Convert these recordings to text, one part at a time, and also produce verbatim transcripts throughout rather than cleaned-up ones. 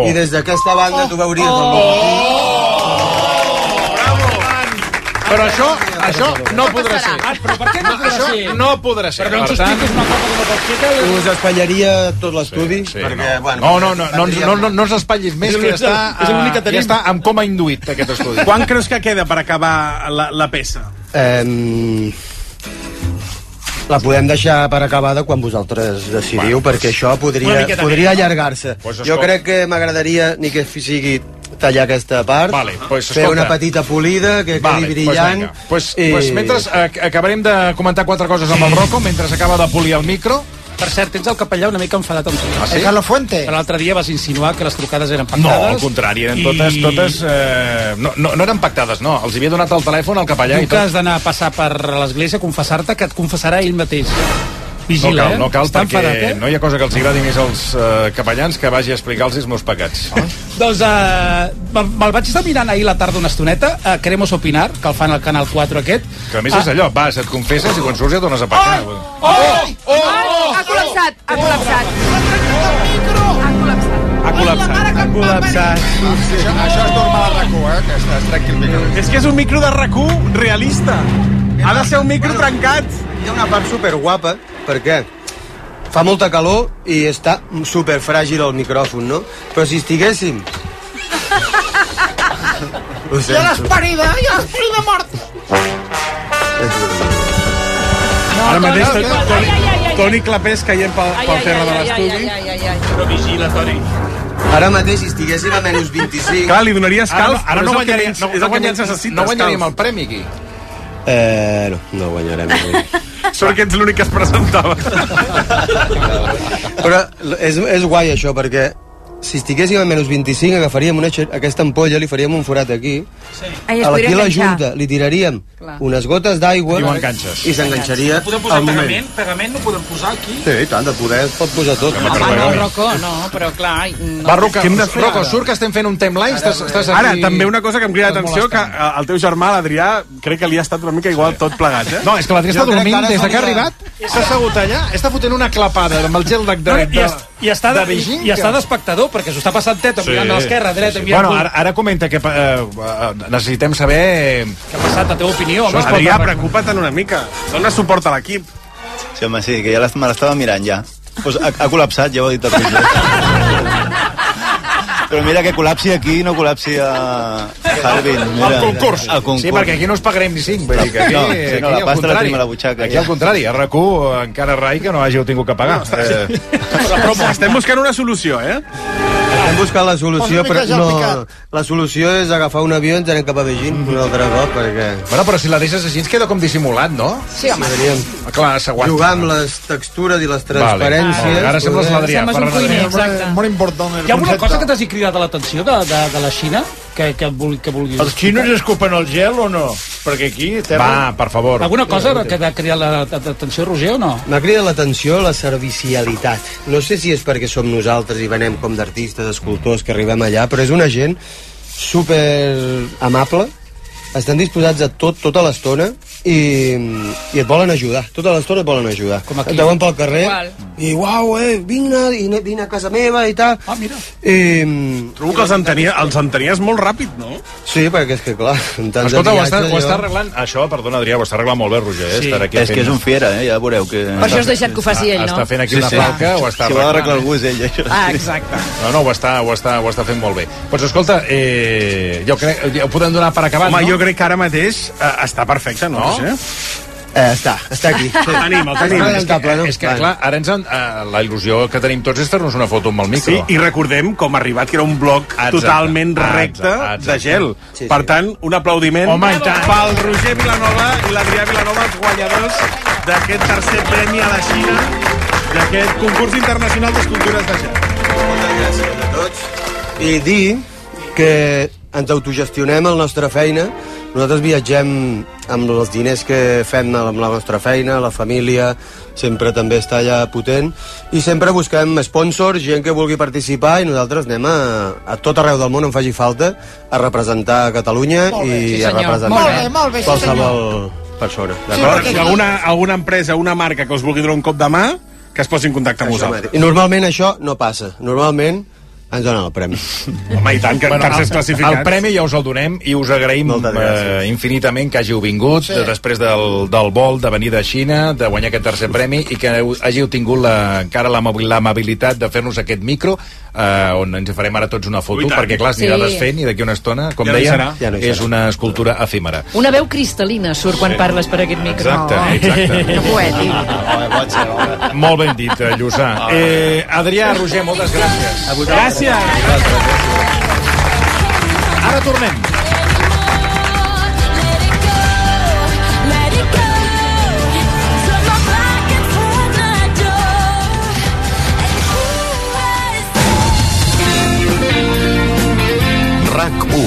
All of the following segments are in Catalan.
i des d'aquesta banda tu veuries el Però això, això no podrà ser. Ah, però per què no podrà Això ser? no podrà ser. Però no ens expliques una cosa que no pot ser que... Us espallaria tot l'estudi, perquè, bueno... No, no, no, no, no, no, no ens espatllis més, que ja està, És l'únic que ja tenim. està en coma induït, aquest estudi. Quan creus que queda per acabar la, la peça? Eh, la podem deixar per acabada quan vosaltres decidiu, Bueno, perquè això podria, miqueta podria més, no? allargar-se. Pues jo escolta. crec que m'agradaria ni que sigui tallar aquesta part, Vale, pues, fer escolta. una petita polida, que quedi brillant... Pues, i- pues mentre ac acabarem de comentar quatre coses amb el Rocco, mentre s'acaba de polir el micro... Per cert, tens el capellà una mica enfadat amb tu. Ah, sí? Carlos Fuente. Però l'altre dia vas insinuar que les trucades eren No, pactades. al contrari, eren i totes... totes eh, no, no, no eren pactades, no. Els havia donat el telèfon al capellà Diu i que has tot. d'anar a passar per l'església a confessar-te, que et confessarà ell mateix. No Vigila, cal, no cal, eh? Està perquè enfadat, eh? no hi ha cosa que els agradi més als eh, capellans que vagi a explicar-los els meus pecats. Doncs uh, me'l vaig estar mirant ahir la tarda una estoneta, uh, Queremos Opinar, que el fan al Canal quatre aquest. Que a més és allò, vas, et confesses i quan surts ja tornes a pecar. Oh! Oh! Oh! Ha col·lapsat, ha col·lapsat. Ha col·lapsat. Ha col·lapsat. Ha col·lapsat. Això, això és normal a RAC u, eh? Que estàs tranquil, micro. És que és un micro de RAC u realista. Ha de ser un micro trencat. Hi ha una part superguapa, perquè fa molta calor i està superfràgil el micròfon, no? Però si estiguéssim... Ho I a l'esperida, i a l'esperida mort. Ara mateix Toni, Toni, ai, Toni, ai, ai, ai. Toni Clapés caient pel, Ai, pel ai, terra ai, de ai, l'estudi. ai, ai, ai, ai. Però vigila, Toni. Ara mateix, si estiguéssim a menys vint-i-cinc... Clar, li donaries Ara, calç, no- ara però no és el que guanyaríem, menys- no, és el no, que guanyaríem, menys necessites, no guanyaríem calç. el premi aquí. Eh, no, no guanyarem. Sort que ets l'únic que es presentava. Però és, és guai això, perquè si estiguéssim a menys vint-i-cinc agafaríem una, xe- aquesta ampolla, li faríem un forat aquí, Ai, es a podria aquí a la enganxar. junta li tiraríem Clar. unes gotes d'aigua I ho enganxes. i s'enganxaria Podem posar al moment. pegament? Pegament no podem posar aquí? Sí, i tant, de poder es pot posar tot. Home, no, Rocco, no, però clar... No. Va, Rocco, Què hem de fer Rocco, ara? surt que estem fent un timeline, estàs, estàs aquí... Ara, també una cosa que em crida Estàs l'atenció, que molestant. eh, el teu germà, l'Adrià, crec que li ha estat una mica igual tot plegat, eh? No, és que l'Adrià està Jo crec que dormint ara des de que ha s'hauria- arribat, s'ha assegut allà, està fotent una clapada amb el gel de, de, No, de, i, es, i està de, de Beijing. i està d'espectador, perquè s'ho està passant teta, mirant a l'esquerra, a dreta, mirant... Bueno, ara, ara comenta que eh, eh, necessitem saber... Què ha passat, la teva opinió, home? Adrià, preocupa't una mica. Dona suport a l'equip. Sí, home, sí, que ja l'est- me l'estava mirant ja. Pues ha, ha col·lapsat, ja ho ha dit el Roger. Però mira que col·lapsi aquí, no col·lapsi a Harbin. Mira, Al concurs. Al concurs. Sí, perquè aquí no us pagarem ni cinc. Vull dir que aquí, No, sí, no, la aquí, al pasta la contrari. tenim a la butxaca, Aquí ja. al contrari, a RAC u encara rai que no hàgiu tingut que pagar. Eh, Però, però estem buscant una solució, eh? Estem buscant la solució, Posa una però mica ja no, picat. la solució és agafar un avió i ens anem cap a Beijing un altre cop, perquè bueno, però si la deixes així ens queda com dissimulat, no? Sí, home. podríem Ah, clar, s'aguanta. jugar amb les textures i les Vale. transparències. Ara sembles poder- l'Adrià. Sembles un per cuiner, res. exacte. Molt important el Hi ha alguna concepte. cosa que t'hagi cridat l'atenció de, de, de la Xina? Que, que, vulgui, que vulguis... Els xinos escupen el gel o no? Perquè aquí... Terra... Va, per favor. Alguna cosa que t'ha cridat la- l'atenció, Roger, o no? M'ha cridat l'atenció la servicialitat. No sé si és perquè som nosaltres i venem com d'artistes, escultors que arribem allà, però és una gent super amable, estan disposats a tot, tota l'estona, i, i et volen ajudar. Tota l'estona et volen ajudar. Com aquí. Et veuen pel carrer Igual. i, uau, eh, vine, vine, vine a casa meva i tal. Ah, mira. I, Trobo que els entenia, els entenies molt ràpid, no? sí, perquè és que, clar, amb tants Escolta, ho està, viatges, ho està jo- arreglant... Això, perdona, Adrià, ho està arreglant molt bé, Roger, eh? Sí. Estar aquí És que fent- és un fiera, eh? Ja veureu que... Per això has deixat que ho faci ell, no? Està fent aquí Sí, una sí. falca, ho està Si vol arreglar arreglant. algú és ell, això. Ah, exacte. No, no, ho està, ho està, ho està fent molt bé. Doncs escolta, eh, jo crec, ja ho podem donar per acabat, Home, no? jo crec que ara mateix eh, està perfecte, no? No? Roger? Eh, està, està aquí. Sí. El tenim, el Està tenim. presentable, no? És que, Vale. clar, ara ens en, eh, la il·lusió que tenim tots és fer-nos una foto amb el micro. Sí, i recordem com ha arribat, que era un bloc Exacte. totalment Exacte, recte exacte. de gel. Sí, sí. Per tant, un aplaudiment Home, i tant. pel Roger Vilanova i l'Adrià Vilanova, els guanyadors d'aquest tercer premi a la Xina, d'aquest concurs internacional d'escultures de gel. Moltes gràcies a tots. I dir que ens autogestionem la nostra feina. Nosaltres viatgem amb els diners que fem amb la nostra feina, la família sempre també està allà potent, i sempre busquem sponsors, gent que vulgui participar, i nosaltres anem a, a tot arreu del món on faci falta a representar Catalunya Molt bé, i sí, a senyor. representar Molt bé, molt bé, sí, qualsevol persona. Sí, D'acord? perquè- Si alguna, alguna empresa, una marca que us vulgui donar un cop de mà, que es posi en contacte amb Això vosaltres. mateix. I normalment això no passa. Normalment ens donen el premi. Home, i tant, que Bueno, tercers el, classificats. el premi ja us el donem i us agraïm Moltes gràcies. eh, infinitament que hàgiu vingut sí. després del, del vol de venir de Xina, de guanyar aquest tercer premi i que heu, hàgiu tingut la, encara l'amabilitat de fer-nos aquest micro eh, on ens farem ara tots una foto perquè clar, s'anirà Sí. desfent i d'aquí una estona, com Ja no hi deia, serà. Ja no hi és serà. una escultura efímera. Una veu cristal·lina surt quan parles per aquest micro. Exacte, Oh, exacte. que poètic. Home, pot ser, home. Molt ben dit, eh, Lluçà. Eh, Adrià, Roger, moltes gràcies. Gràcies. Ara tornem. RAC u.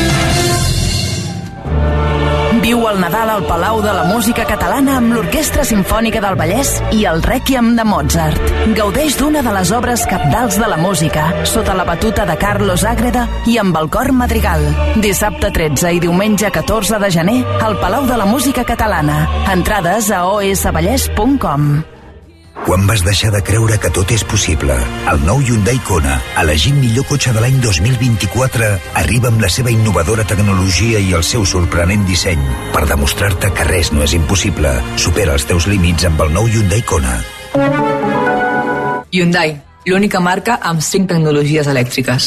Viu el Nadal al Palau de la Música Catalana amb l'Orquestra Simfònica del Vallès i el Rèquiem de Mozart. Gaudeix d'una de les obres cabdals de la música, sota la batuta de Carlos Ágreda i amb el cor Madrigal. Dissabte tretze i diumenge catorze de gener al Palau de la Música Catalana. Entrades a o esse vallès punt com. Quan vas deixar de creure que tot és possible? El nou Hyundai Kona, elegit millor cotxe de l'any dos mil vint-i-quatre, arriba amb la seva innovadora tecnologia i el seu sorprenent disseny per demostrar-te que res no és impossible. Supera els teus límits amb el nou Hyundai Kona. Hyundai, l'única marca amb cinc tecnologies elèctriques.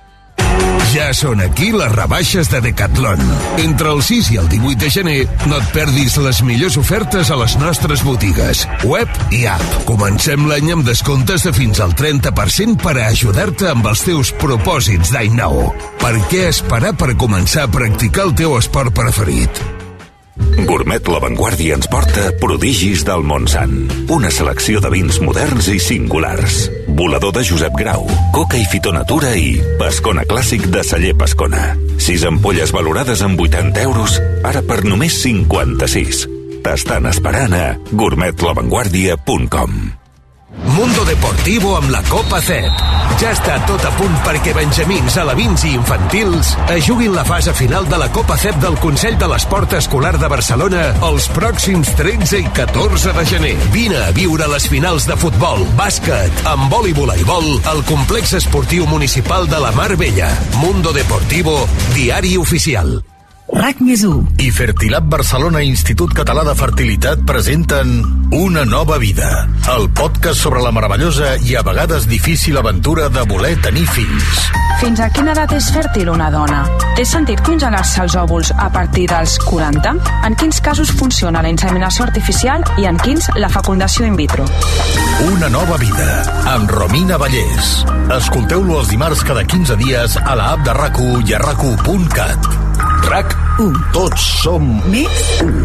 Ja són aquí les rebaixes de Decathlon. Entre el sis i el divuit de gener no et perdis les millors ofertes a les nostres botigues, web i app. Comencem l'any amb descomptes de fins al trenta per cent per a ajudar-te amb els teus propòsits d'any nou. Per què esperar per començar a practicar el teu esport preferit? Gourmet La Vanguardia ens porta Prodigis del Montsant. Una selecció de vins moderns i singulars. Volador de Josep Grau, Coca i Fitonatura i Pescona Clàssic de Celler Pescona. Sis ampolles valorades amb vuitanta euros, ara per només cinquanta-sis. T'estan esperant a gourmet la vanguardia punt com. Mundo Deportivo amb la Copa C E P. Ja està tot a punt perquè benjamins, alevins i infantils es juguin la fase final de la Copa C E P del Consell de l'Esport Escolar de Barcelona els pròxims tretze i catorze de gener. Vine a viure les finals de futbol, bàsquet, handbol i voleibol al complex esportiu municipal de la Mar Bella. Mundo Deportivo, diari oficial. RAC més u I Fertilab Barcelona i Institut Català de Fertilitat presenten Una nova vida, el podcast sobre la meravellosa i a vegades difícil aventura de voler tenir fills. Fins a quina edat és fèrtil una dona? Té sentit congelar-se els òvuls a partir dels quaranta? En quins casos funciona la inseminació artificial i en quins la fecundació in vitro? Una nova vida, amb Romina Vallès. Escolteu-lo els dimarts cada quinze dies a la app de RAC u i a rac u punt cat. RAC u. Tots som més u.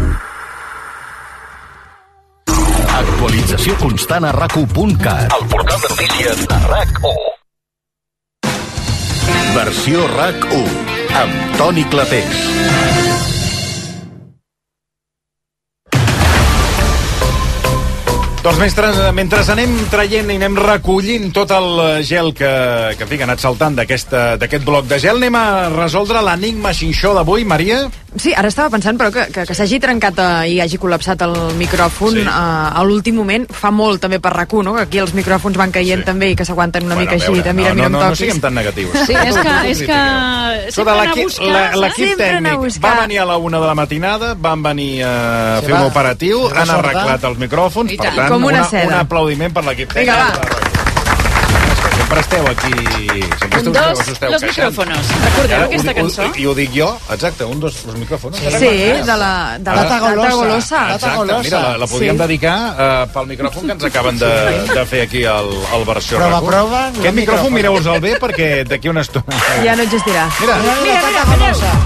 Actualització constant a rac u punt cat. El portal de notícies de RAC u. Versió RAC u, amb Toni Clapés. Doncs mentre, mentre anem traient i anem recollint tot el gel que, que en fi, que ha anat saltant d'aquest bloc de gel, anem a resoldre l'enigma xinxó d'avui, Maria. Sí, ara estava pensant, però, que, que, que s'hagi trencat eh, i hagi col·lapsat el micròfon sí. eh, a l'últim moment. Fa molt, també, per RAC u, no? Que aquí els micròfons van caient sí. també i que s'aguanten una bueno, mica així, de mira, no, mira, no, no, no, no siguem tan negatius. Sí, és que... És que sempre anar a buscar. L'equip tècnic va venir a la una de la matinada, van venir a sí, fer un operatiu, han arreglat els micròfons, per tant, una, un aplaudiment per l'equip tècnic. Vinga, va. Sempre esteu aquí... Sempre un, dos, esteu los micrófonos. Recordeu ara, aquesta cançó? I ho dic jo, exacte, un, dos, los micrófonos. Sí, de la, de la, la Tagalosa. Exacte, mira, la, la podíem sí. dedicar uh, pel micròfon que ens acaben de, de fer aquí al, al versió prova, RAC u. Prova, Aquest micròfon, mireu-vos-el bé, perquè d'aquí una estona... Ja no existirà. Mira, mira, mira, mira, mira, mira.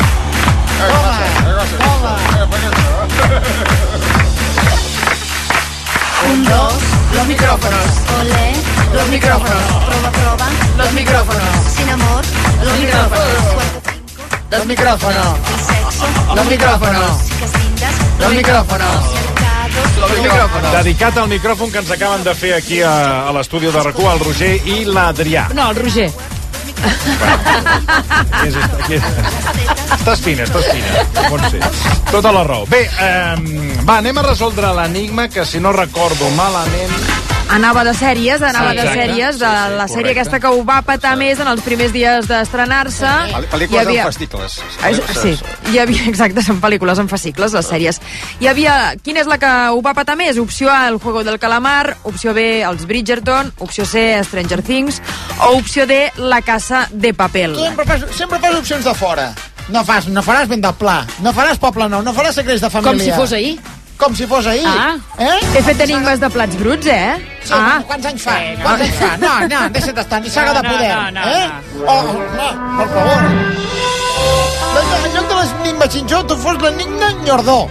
Toma, toma. Un, dos, los micrófonos. Olé, los micrófonos. Proba, proba. Los micrófonos. Sin amor, los micrófonos. Los micrófonos. Los micrófonos. Los micrófonos. Los micrófonos. Dedicat al micròfon que ens acaben de fer aquí a, a l'estudi de RAC u, el Roger i l'Adrià. No, el Roger. Qui és, qui és? Estàs fina, estàs fina. Pot ser. Tota la raó. Bé, eh, va, anem a resoldre l'enigma, que si no recordo malament Anava de sèries, anava Sí, de exacte. sèries, de Sí, sí, la sèrie correcte. aquesta que ho va petar més en els primers dies d'estrenar-se. Pel·lícules Hi havia- amb fascicles. Ah, sí, hi havia, exacte, són pel·lícules en fascicles, les sèries. Hi havia, quina és la que ho va petar més? Opció A, El Juego del Calamar, opció B, Els Bridgerton, opció C, Stranger Things, o opció D, La Casa de Papel. Tu sempre fas, sempre fas opcions de fora. No fas, no faràs Vent del Pla, no faràs Poble Nou, no faràs Secrets de Família. Com si fos ahir. Com si fos ahir. Ah. Eh? He fet enigmes de plats bruts, eh? Sí, ah. Quants anys fa? Sí, no. Quants anys fa? No, no, deixa't estar, ni saga No, de no, poder. no, no, eh? no. Oh, no, per favor. En lloc de l'enigma Xinxó, tu fos l'enigma Nyordó.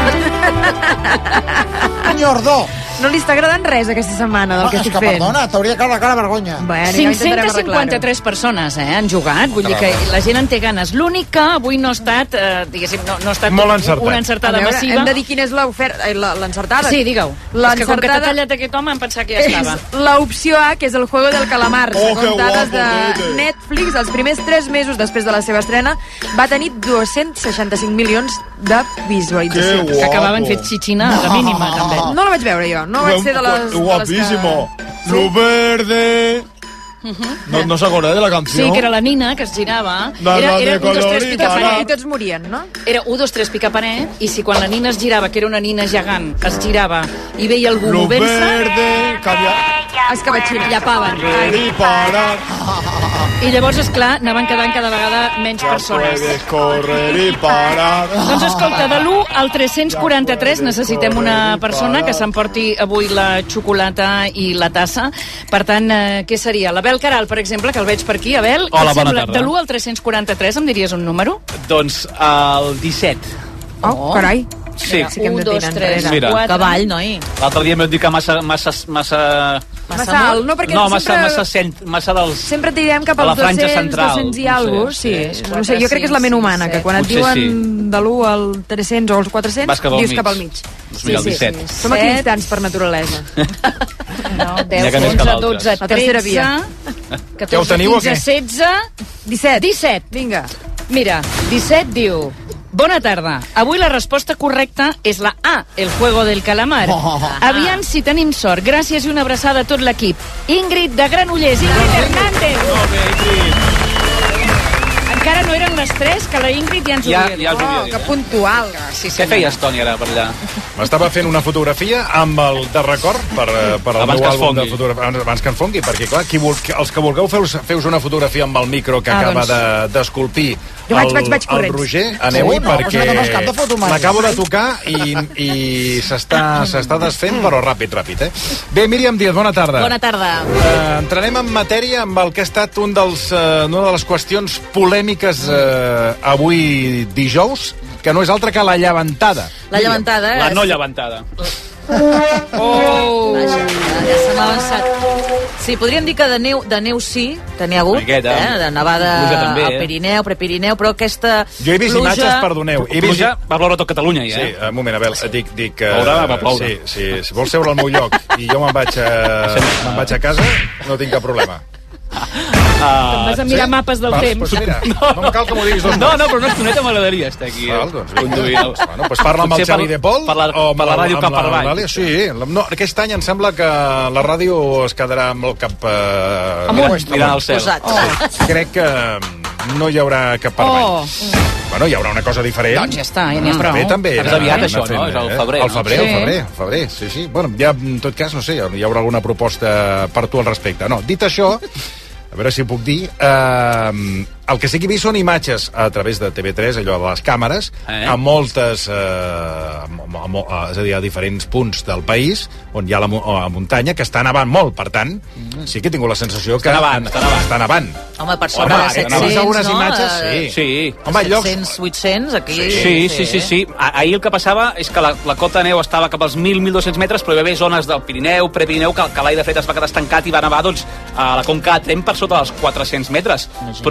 Nyordó. No li està agradant res aquesta setmana del No, que és estic que, fent. perdona, t'hauria de caure la cara de vergonya. Bueno, ja cinc-centes intentarem arreglar-ho. cinquanta-tres persones eh, han jugat, vull dir que la gent en té ganes. L'únic que avui no ha estat, eh, diguéssim, no, no ha estat Molt encertat. una A encertada veure, massiva. hem de dir quina és l'oferta, eh, la- l'encertada. Sí, digue-ho. És que com que t'ha L'encertada tallat aquest home em pensava que ja estava. és l'opció A, que és El Juego del Calamar. Oh, Segons que dades guapo, de Tete. Netflix, els primers tres mesos després de la seva estrena, va tenir dos-cents seixanta-cinc milions de visualitzacions. Que Que acabaven guapo. fet xixina a la mínima, també. No la vaig veure jo, no vaig ser de les... Guapísimo. Sí? Lo verde. No, no se acuerda de la canción. Sí, que era la nina que es girava. La- Era, la era de un, dos, tres, color i pica tal. I paret. tots morien, no? Era un, dos, tres, pica paret, i si quan la nina es girava, que era una nina gegant, es girava i veia algú Lo movent-se, verde. Cambia. Escabatxina. llapaven. Y parar. I llavors, esclar, anaven quedant cada vegada menys persones. Puedes correr y parar. Doncs escolta, de l'u al tres-cents quaranta-tres necessitem una persona que s'emporti avui la xocolata i la tassa. Per tant, eh, què seria? L'Abel Caral, per exemple, que el veig per aquí. Abel, què Hola, et bona sembla? tarda. De l'u al tres-cents quaranta-tres em diries un número? Doncs el disset. Oh, carai. Sí. Sí que hem de un, dos, tirar tres, enrere. Mira. quatre... Cavall, noi. L'altre dia em vaig dir que massa... massa, massa... Massa alt, no? Perquè no, massa, sempre... massa, cent, massa dels... Sempre tirem cap de la als franja dos-cents, central. dos-cents i No sé, alguna sí. sí. No sé, jo crec que és la ment humana, que quan et Potser diuen sí. de l'u al tres-cents o als quatre-cents, Vas cap al dius mig. cap al mig. Doncs mira, el disset. Som equidistants per naturalesa. No, N'hi deu, ha que més que onze, d'altres. dotze, La tercera tretze, via. catorze, Ja ho teniu, o quinze, què? setze, disset. disset. Vinga. Mira, disset diu... Bona tarda. Avui la resposta correcta és la A, El Juego del Calamar. Aviam si tenim sort. Gràcies i una abraçada a tot l'equip. Ingrid de Granollers, Ingrid Hernández. Molt bé, Ingrid. Encara no eren les tres, que la Ingrid ja ens ho Ja, havia dit. ja us ho havia Oh, dit. que puntual. Sí, Què feies, Toni, ara, per allà? M'estava fent una fotografia amb el de record per, eh, per el Abans meu que es àlbum de fongui. fotografia. Abans, abans que en fongui, perquè clar, qui vul, els que vulgueu feus, feus una fotografia amb el micro que Ah, acaba doncs. de- d'esculpir Jo vaig, el, vaig, vaig el corrents. Roger, aneu-hi Oh, no, pues no fas cap de foto perquè mai. l'acabo de tocar i, i s'està s'està desfent, però ràpid, ràpid. Eh? Bé, Míriam Díaz, bona tarda. Bona tarda. Uh, entrarem en matèria amb el que ha estat un dels, uh, una de les qüestions polèmiques uh, avui dijous, que no és altra que la llevantada. La llevantada... La és- no llevantada. Oh! Vaja, ja se m'ha avançat. Sí, podríem dir que de neu, de neu sí, que n'hi ha hagut, Una miqueta. eh? De nevada Pluja també, al eh? Pirineu, Prepirineu, però aquesta Jo he vist pluja... imatges, perdoneu. He vist... Pluja va ploure a tot Catalunya, ja, Sí, eh? un moment, Abel, dic... dic Plourà, va ploure. Sí, sí, si vols seure al meu lloc i jo me'n vaig, a, me'n vaig a casa, no tinc cap problema. Te'n vas a mirar sí? mapes del Val, temps. Doncs mira, no, no cal que m'ho diguis dos No, no, però una estoneta m'agradaria estar aquí. Val, doncs vinga. conduint. Bueno, doncs parla amb el Potser Xavi per- de Pol per la, o amb per la ràdio amb cap per avall. Vale, sí, no, aquest any em sembla que la ràdio es quedarà amb el cap... Eh, Amunt. Mirant al cel. Posat. Oh. Crec que no hi haurà cap per avall. Oh. Bueno, hi haurà una cosa diferent. Doncs ja està, ja n'hi ha prou. Bé, també. És anar- aviat, anar això, no? És al febrer, Al no? febrer, Sí. al febrer, al febrer, sí, sí. Bueno, ja, en tot cas, no sé, hi haurà alguna proposta per tu al respecte. No, dit això, a veure si puc dir, eh, el que sí que he vist són imatges a través de T V tres, allò de les càmeres, Eh? a moltes, eh, a, a, a, és a dir, a diferents punts del país, on hi ha la, mu- a la muntanya, que està nevant molt, per tant, sí que he tingut la sensació que... Està nevant, està nevant. Està nevant. Home, per sobre Home, de he set-cents, vist algunes no? imatges, Eh, sí. Sí. Home, llocs... set-cents, vuit-cents, aquí... Sí, sí, sí, sí. A- Ahir el que passava és que la, la cota de neu estava cap als mil a mil dos-cents metres, però hi va haver zones del Pirineu, Prepirineu, que, que l'aire fred es va quedar estancat i va nevar, doncs, a la Conca de Tremp per sota dels quatre-cents metres. Però mira, per exemple,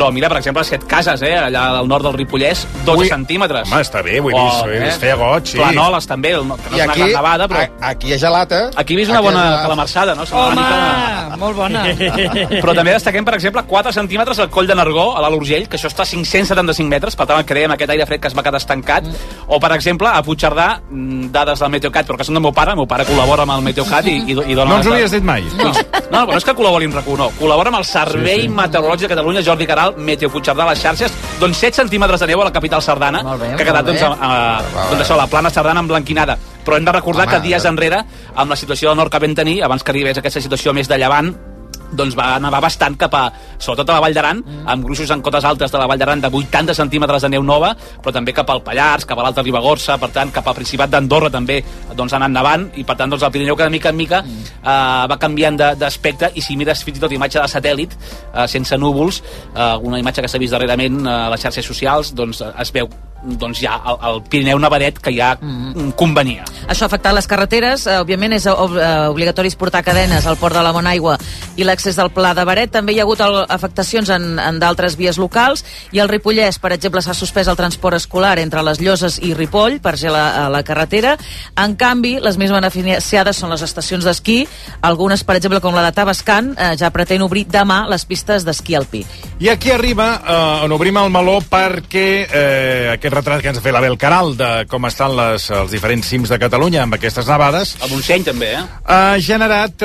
exemple, Set Cases, eh, allà al nord del Ripollès, dotze Ui, centímetres. Home, està bé, ho he vist, ho he vist, feia goig, sí. Planoles, també, que no I és aquí, una gran nevada, però... a, aquí hi ha gelata. Aquí he vist una Aquí bona és- calamarsada, no? Home, Mica... molt bona. Però també destaquem, per exemple, quatre centímetres al Coll de Nargó, a l'Alt Urgell, que això està a cinc-cents setanta-cinc metres, per tant, creiem aquest aire fred que es va quedar estancat. Mm. O, per exemple, a Puigcerdà, dades del Meteocat, però que són del meu pare, el meu pare col·labora amb el Meteocat i, i, i dona... No ens ho havies dit mai. No, no, no és que col·labori amb RAC u, no. Col·labora amb el Servei sí, sí. Meteorològic de Catalunya, Jordi Caral, Meteo Puigcerdà, a les xarxes, doncs set centímetres de neu a la capital Cerdana, bé, que ha quedat, doncs, a, a, doncs això, la plana Cerdana emblanquinada. Però hem de recordar Home, que dies enrere, amb la situació del nord que vam tenir, abans que arribés aquesta situació més de llevant, doncs va nevar bastant cap a, sobretot a la Vall d'Aran, mm. amb gruixos en cotes altes de la Vall d'Aran de vuitanta centímetres de neu nova, però també cap al Pallars, cap a l'Alta Ribagorça, per tant, cap al Principat d'Andorra també doncs, ha anat nevant, i per tant, doncs, el Pirineu que de mica en mica mm. eh, va canviant d'aspecte, i si mires fins i tot imatge de satèl·lit, eh, sense núvols, eh, una imatge que s'ha vist darrerament eh, a les xarxes socials, doncs es veu doncs ja el, el Pirineu nevadet que ja mm. convenia. Això ha afectat les carreteres, eh, òbviament és ob eh, obligatori portar cadenes al port de la Monaigua i l'accés del Pla de Baret. També hi ha hagut el, afectacions en, en d'altres vies locals, i al Ripollès, per exemple, s'ha suspès el transport escolar entre les Lloses i Ripoll per gel a, a la carretera. En canvi, les més beneficiades són les estacions d'esquí, algunes, per exemple, com la de Tavascan, eh, ja pretén obrir demà les pistes d'esquí alpí. I aquí arriba, eh, on obrim el meló, perquè eh, aquest retrat que ens ha fet l'Abel Caral de com estan les, els diferents cims de Catalunya amb aquestes nevades... El Montseny, també, eh? Ha generat...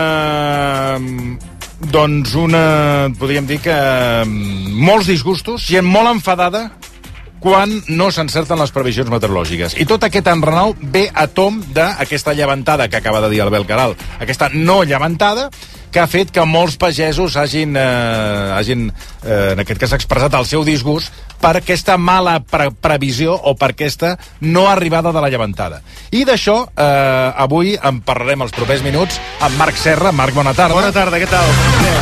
Eh, doncs una... podríem dir que... molts disgustos, gent molt enfadada quan no s'encerten les previsions meteorològiques. I tot aquest enrenou ve a tom d'aquesta llevantada que acaba de dir l'Abel Caral. Aquesta no llevantada que ha fet que molts pagesos hagin, eh, hagin eh, en aquest cas, expressat el seu disgust per aquesta mala pre previsió o per aquesta no arribada de la llevantada. I d'això eh, avui en parlarem els propers minuts amb Marc Serra. Marc, bona tarda. Bona tarda, què tal?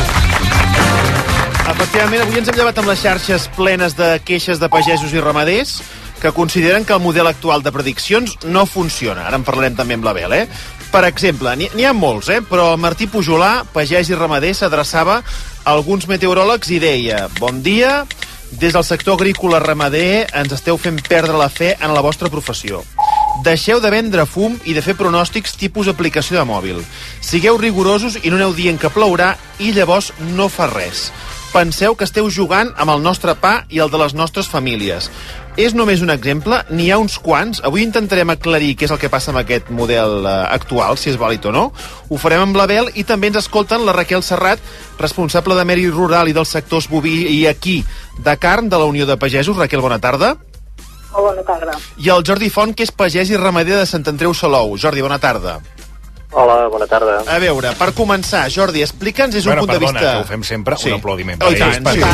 Efectivament, avui ens hem llevat amb les xarxes plenes de queixes de pagesos i ramaders que consideren que el model actual de prediccions no funciona. Ara en parlarem també amb l'Abel, eh? Per exemple, n'hi ha molts, eh? Però Martí Pujolà, pagès i ramader, s'adreçava a alguns meteoròlegs i deia: bon dia, des del sector agrícola ramader ens esteu fent perdre la fe en la vostra professió. Deixeu de vendre fum i de fer pronòstics tipus aplicació de mòbil. Sigueu rigorosos i no aneu dient que plourà i llavors no fa res. Penseu que esteu jugant amb el nostre pa i el de les nostres famílies. És només un exemple, n'hi ha uns quants. Avui intentarem aclarir què és el que passa amb aquest model eh, actual, si és vàlid o no. Ho farem amb l'Abel, i també ens escolten la Raquel Serrat, responsable de Medi Rural i dels sectors boví i equí de carn de la Unió de Pagesos. Raquel, bona tarda. Oh, bona tarda. I el Jordi Font, que és pagès i ramader de Sant Andreu Salou. Jordi, bona tarda. Hola, bona tarda. A veure, per començar, Jordi, explica'ns des d'un bueno, punt perdona, de vista... que ho fem sempre, sí. un aplaudiment. Oh, i tant, sí.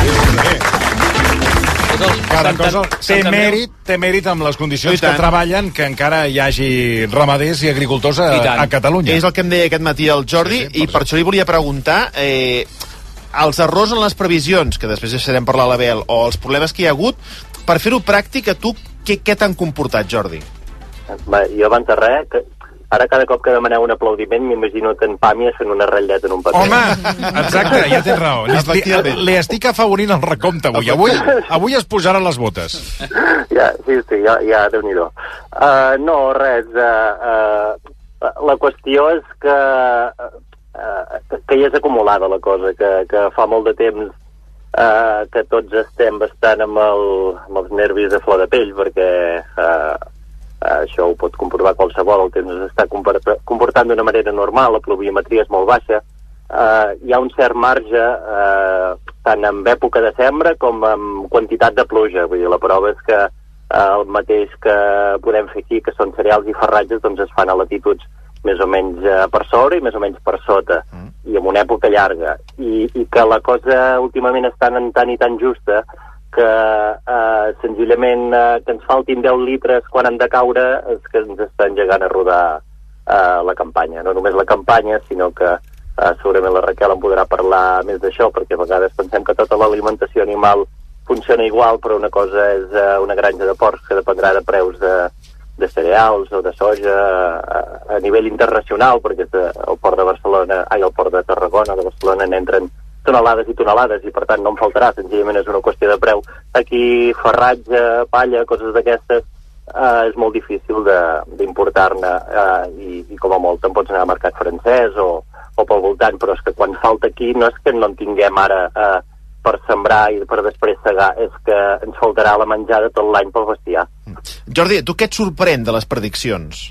Cada cosa té mèrit, té mèrit amb les condicions que treballen, que encara hi hagi ramaders i agricultors a, a Catalunya. És el que em deia aquest matí el Jordi, sí, sí, i per això li volia preguntar eh, els errors en les previsions, que després deixarem parlar a l'Abel, o els problemes que hi ha hagut, per fer-ho pràctic, a tu què, què t'han comportat, Jordi? Va, jo abans de res, que ara cada cop que demaneu un aplaudiment m'imagino que en Pàmies fent una ratlleta en un paper. Home, exacte, ja tens raó. Li, li, li estic afavorint el recompte avui. Avui, avui es posaran les botes. Ja, sí, sí, ja, ja Déu-n'hi-do. Uh, no, res. Uh, uh, la qüestió és que, uh, que ja és acumulada la cosa, que, que fa molt de temps uh, que tots estem bastant amb, el, amb els nervis de flor de pell, perquè... Uh, Uh, això ho pot comprovar qualsevol, el temps s'està comportant d'una manera normal, la pluviometria és molt baixa, uh, hi ha un cert marge uh, tant en època de sembra com en quantitat de pluja. Vull dir, la prova és que uh, el mateix que podem fer aquí, que són cereals i farratges, doncs es fan a latituds més o menys uh, per sobre i més o menys per sota, mm. i en una època llarga, I, i que la cosa últimament està tan, tan i tan justa que eh, senzillament eh, que ens faltin deu litres quan han de caure és que ens està engegant a rodar eh, la campanya. No només la campanya, sinó que eh, segurament la Raquel en podrà parlar més d'això, perquè a vegades pensem que tota l'alimentació animal funciona igual, però una cosa és eh, una granja de porcs que dependrà de preus de, de cereals o de soja a, a nivell internacional, perquè de, el port de Barcelona, ai, el port de Tarragona, de Barcelona, n'entren tonelades i tonelades, i per tant no em faltarà, senzillament és una qüestió de preu. Aquí ferratge, palla, coses d'aquestes, eh, és molt difícil d'importar-ne, eh, i, i com a molt te'n pots anar al mercat francès o, o pel voltant, però és que quan falta aquí no és que no en tinguem ara eh, per sembrar i per després segar, és que ens faltarà la menjada tot l'any pel bestiar. Jordi, tu què et sorprèn de les prediccions?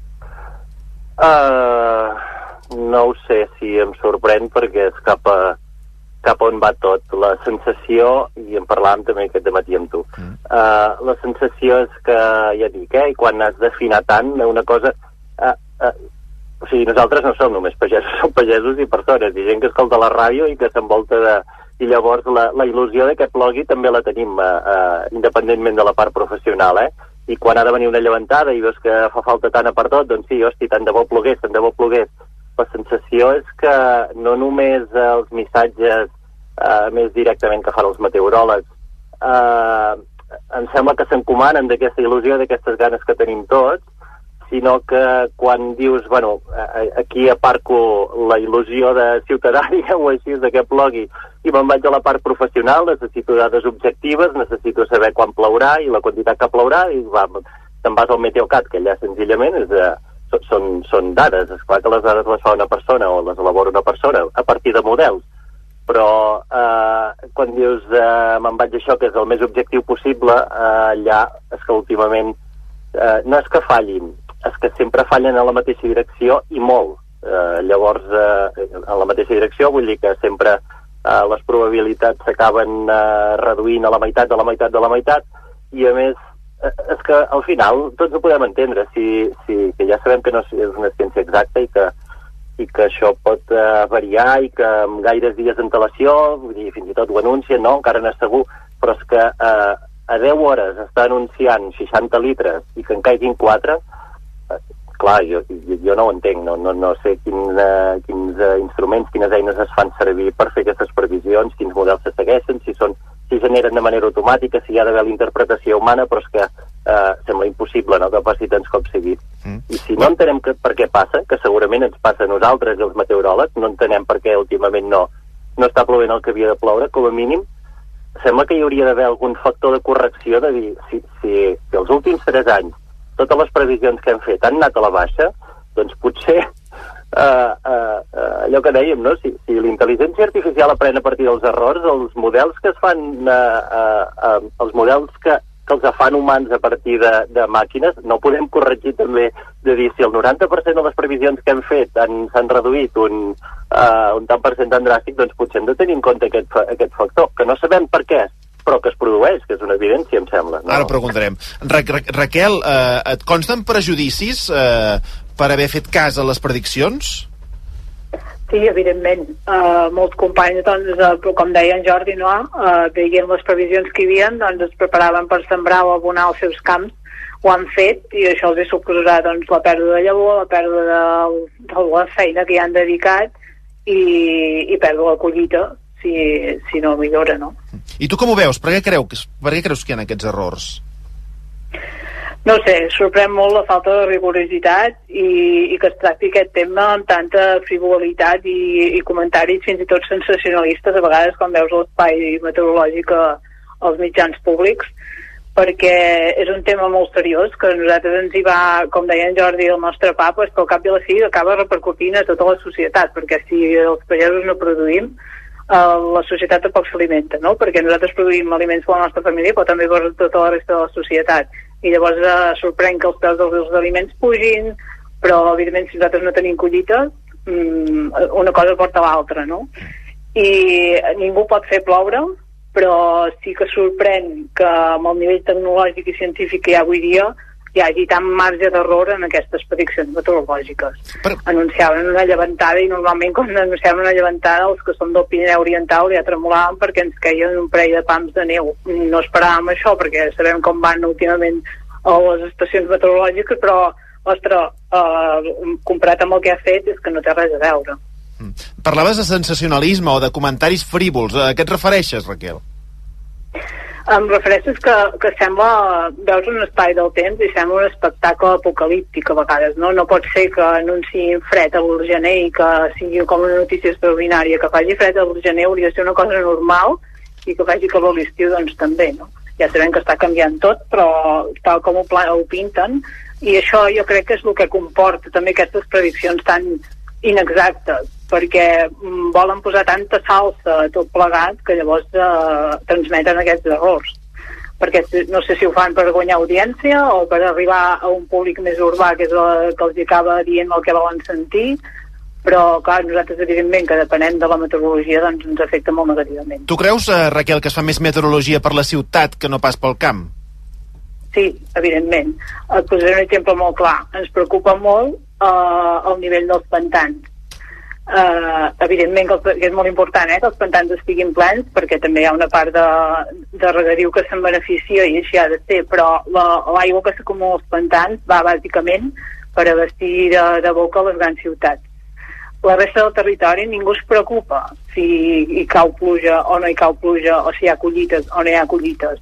Uh, no ho sé si em sorprèn, perquè és cap a cap on va tot. La sensació, i en parlàvem també aquest dematí amb tu, mm. uh, la sensació és que, ja dic, eh, i quan has d'afinar tant una cosa... Uh, uh, o sigui, nosaltres no som només pagesos, som pagesos i persones, i gent que escolta la ràdio i que s'envolta de... I llavors la, la il·lusió de que plogui també la tenim, uh, uh, independentment de la part professional, eh? I quan ha de venir una llevantada i veus que fa falta tant per tot, doncs sí, hosti, tant de bo plogués, tant de bo plogués. La sensació és que no només els missatges eh, més directament que fan els meteoròlegs eh, em sembla que s'encomanen d'aquesta il·lusió, d'aquestes ganes que tenim tots, sinó que quan dius, bueno, aquí aparco la il·lusió de ciutadania o així, de que plogui, i me'n vaig a la part professional, necessito dades objectives, necessito saber quan plourà i la quantitat que plourà, i va, te'n vas al Meteocat, que allà senzillament és de, són, són dades. És clar que les dades les fa una persona o les elabora una persona a partir de models, però eh, quan dius eh, me'n vaig a això, que és el més objectiu possible, eh, allà és que últimament eh, no és que fallin, és que sempre fallen en la mateixa direcció i molt. Eh, llavors, eh, en la mateixa direcció vull dir que sempre eh, les probabilitats s'acaben eh, reduint a la meitat de la meitat de la meitat, i a més eh, és que al final tots ho podem entendre, si, si, que ja sabem que no és una ciència exacta i que, i que això pot eh, variar i que amb gaires dies d'antelació, vull dir, fins i tot ho anuncien, no? Encara no és segur, però és que eh, a deu hores està anunciant seixanta litres i que en caiguin quatre, clar, jo, jo, jo no ho entenc, no, no, no sé quin, uh, quins uh, instruments, quines eines es fan servir per fer aquestes previsions, quins models se segueixen, si són si generen de manera automàtica, si hi ha d'haver la interpretació humana, però és que uh, sembla impossible, no?, que passi tants cops seguits. Mm. I si no entenem que, per què passa, que segurament ens passa a nosaltres i els meteoròlegs, no entenem per què últimament no, no està plovent el que havia de ploure, com a mínim, sembla que hi hauria d'haver algun factor de correcció de dir, si, si, si els últims tres anys totes les previsions que hem fet han anat a la baixa, doncs potser uh, uh, uh, allò que dèiem, no? Si, si l'intel·ligència artificial aprèn a partir dels errors, els models que es fan, uh, uh, uh, els models que, que els fan humans a partir de, de màquines, no podem corregir també de dir si el noranta per cent de les previsions que hem fet s'han reduït un, uh, un tant per cent tan dràstic, doncs potser hem de tenir en compte aquest, aquest factor, que no sabem per què, però que es produeix, que és una evidència, em sembla. No? Ara preguntarem. Ra Ra Raquel, eh, et consten prejudicis eh, per haver fet cas a les prediccions? Sí, evidentment. Uh, molts companys, doncs, uh, com deia en Jordi, no? uh, veient les previsions que hi havia, doncs es preparaven per sembrar o abonar els seus camps, ho han fet, i això els ha suposat doncs, la pèrdua de llavor, la pèrdua de, de la feina que hi han dedicat i, i pèrdua la collita, si, si no millora, no? I tu com ho veus? Per què, creu, per què creus que hi ha aquests errors? No sé, sorprèn molt la falta de rigorositat i, i que es tracti aquest tema amb tanta frivolitat i, i comentaris fins i tot sensacionalistes, a vegades quan veus l'espai meteorològic als mitjans públics, perquè és un tema molt seriós, que a nosaltres ens hi va, com deia en Jordi, el nostre pa, pues, pel cap i la fi acaba repercutint a tota la societat, perquè si els pagesos no produïm, Uh, la societat tampoc s'alimenta, no? Perquè nosaltres produïm aliments per la nostra família, però també per tota la resta de la societat. I llavors uh, sorprèn que els preus dels aliments pugin, però evidentment si nosaltres no tenim collita, um, una cosa porta a l'altra, no? I ningú pot fer ploure, però sí que sorprèn que amb el nivell tecnològic i científic que hi ha avui dia hi hagi tant marge d'error en aquestes prediccions meteorològiques. Però... Anunciaven una llevantada i normalment quan anunciaven una llevantada els que són del Pirineu Oriental ja tremolaven perquè ens queien un parell de pams de neu. No esperàvem això perquè sabem com van últimament a les estacions meteorològiques, però, ostres, eh, comparat amb el que ha fet és que no té res a veure. Mm. Parlaves de sensacionalisme o de comentaris frívols. A què et refereixes, Raquel? Em refereixes que, que sembla, veus un espai del temps i sembla un espectacle apocalíptic a vegades, no? No pot ser que anunciïn fred al gener i que sigui com una notícia extraordinària. Que faci fred al gener hauria de ser una cosa normal i que faci calor a l'estiu, doncs també, no? Ja sabem que està canviant tot, però tal com ho, ho pinten, i això jo crec que és el que comporta també aquestes prediccions tan inexactes, perquè volen posar tanta salsa a tot plegat que llavors eh, transmeten aquests errors. Perquè no sé si ho fan per guanyar audiència o per arribar a un públic més urbà, que és el que els acaba dient el que volen sentir, però clar, nosaltres evidentment que depenem de la meteorologia, doncs ens afecta molt negativament. Tu creus, eh, Raquel, que es fa més meteorologia per la ciutat que no pas pel camp? Sí, evidentment. Et posaré un exemple molt clar. Ens preocupa molt eh, el nivell dels pantans. Uh, evidentment que, el, que és molt important eh, que els pantans estiguin plens, perquè també hi ha una part de, de regadiu que se'n beneficia i així ha de ser, però l'aigua que s'acumula als pantans va bàsicament per abastir de, de boca a les grans ciutats. La resta del territori ningú es preocupa si hi cau pluja o no hi cau pluja, o si hi ha collites o no hi ha collites,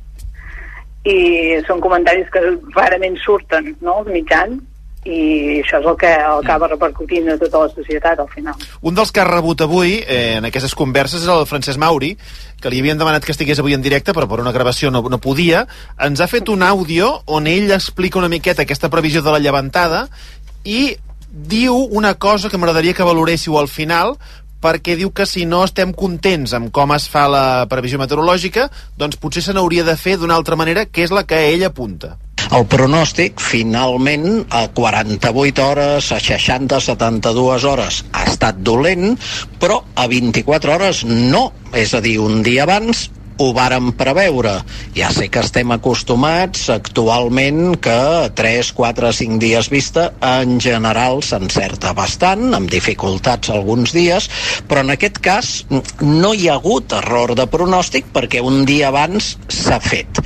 i són comentaris que rarament surten, no?, els mitjans, i això és el que acaba repercutint a tota la societat al final. Un dels que ha rebut avui eh, en aquestes converses és el Francesc Mauri, que li havien demanat que estigués avui en directe, però per una gravació no, no podia. Ens ha fet un àudio on ell explica una miqueta aquesta previsió de la llevantada i diu una cosa que m'agradaria que valoréssiu al final, perquè diu que si no estem contents amb com es fa la previsió meteorològica, doncs potser se n'hauria de fer d'una altra manera, que és la que ell apunta. El pronòstic, finalment, a quaranta-vuit hores, a seixanta, setanta-dues hores, ha estat dolent, però a vint-i-quatre hores no. És a dir, un dia abans ho vàrem preveure. Ja sé que estem acostumats actualment que tres, quatre, cinc dies vista en general s'encerta bastant, amb dificultats alguns dies, però en aquest cas no hi ha hagut error de pronòstic perquè un dia abans s'ha fet.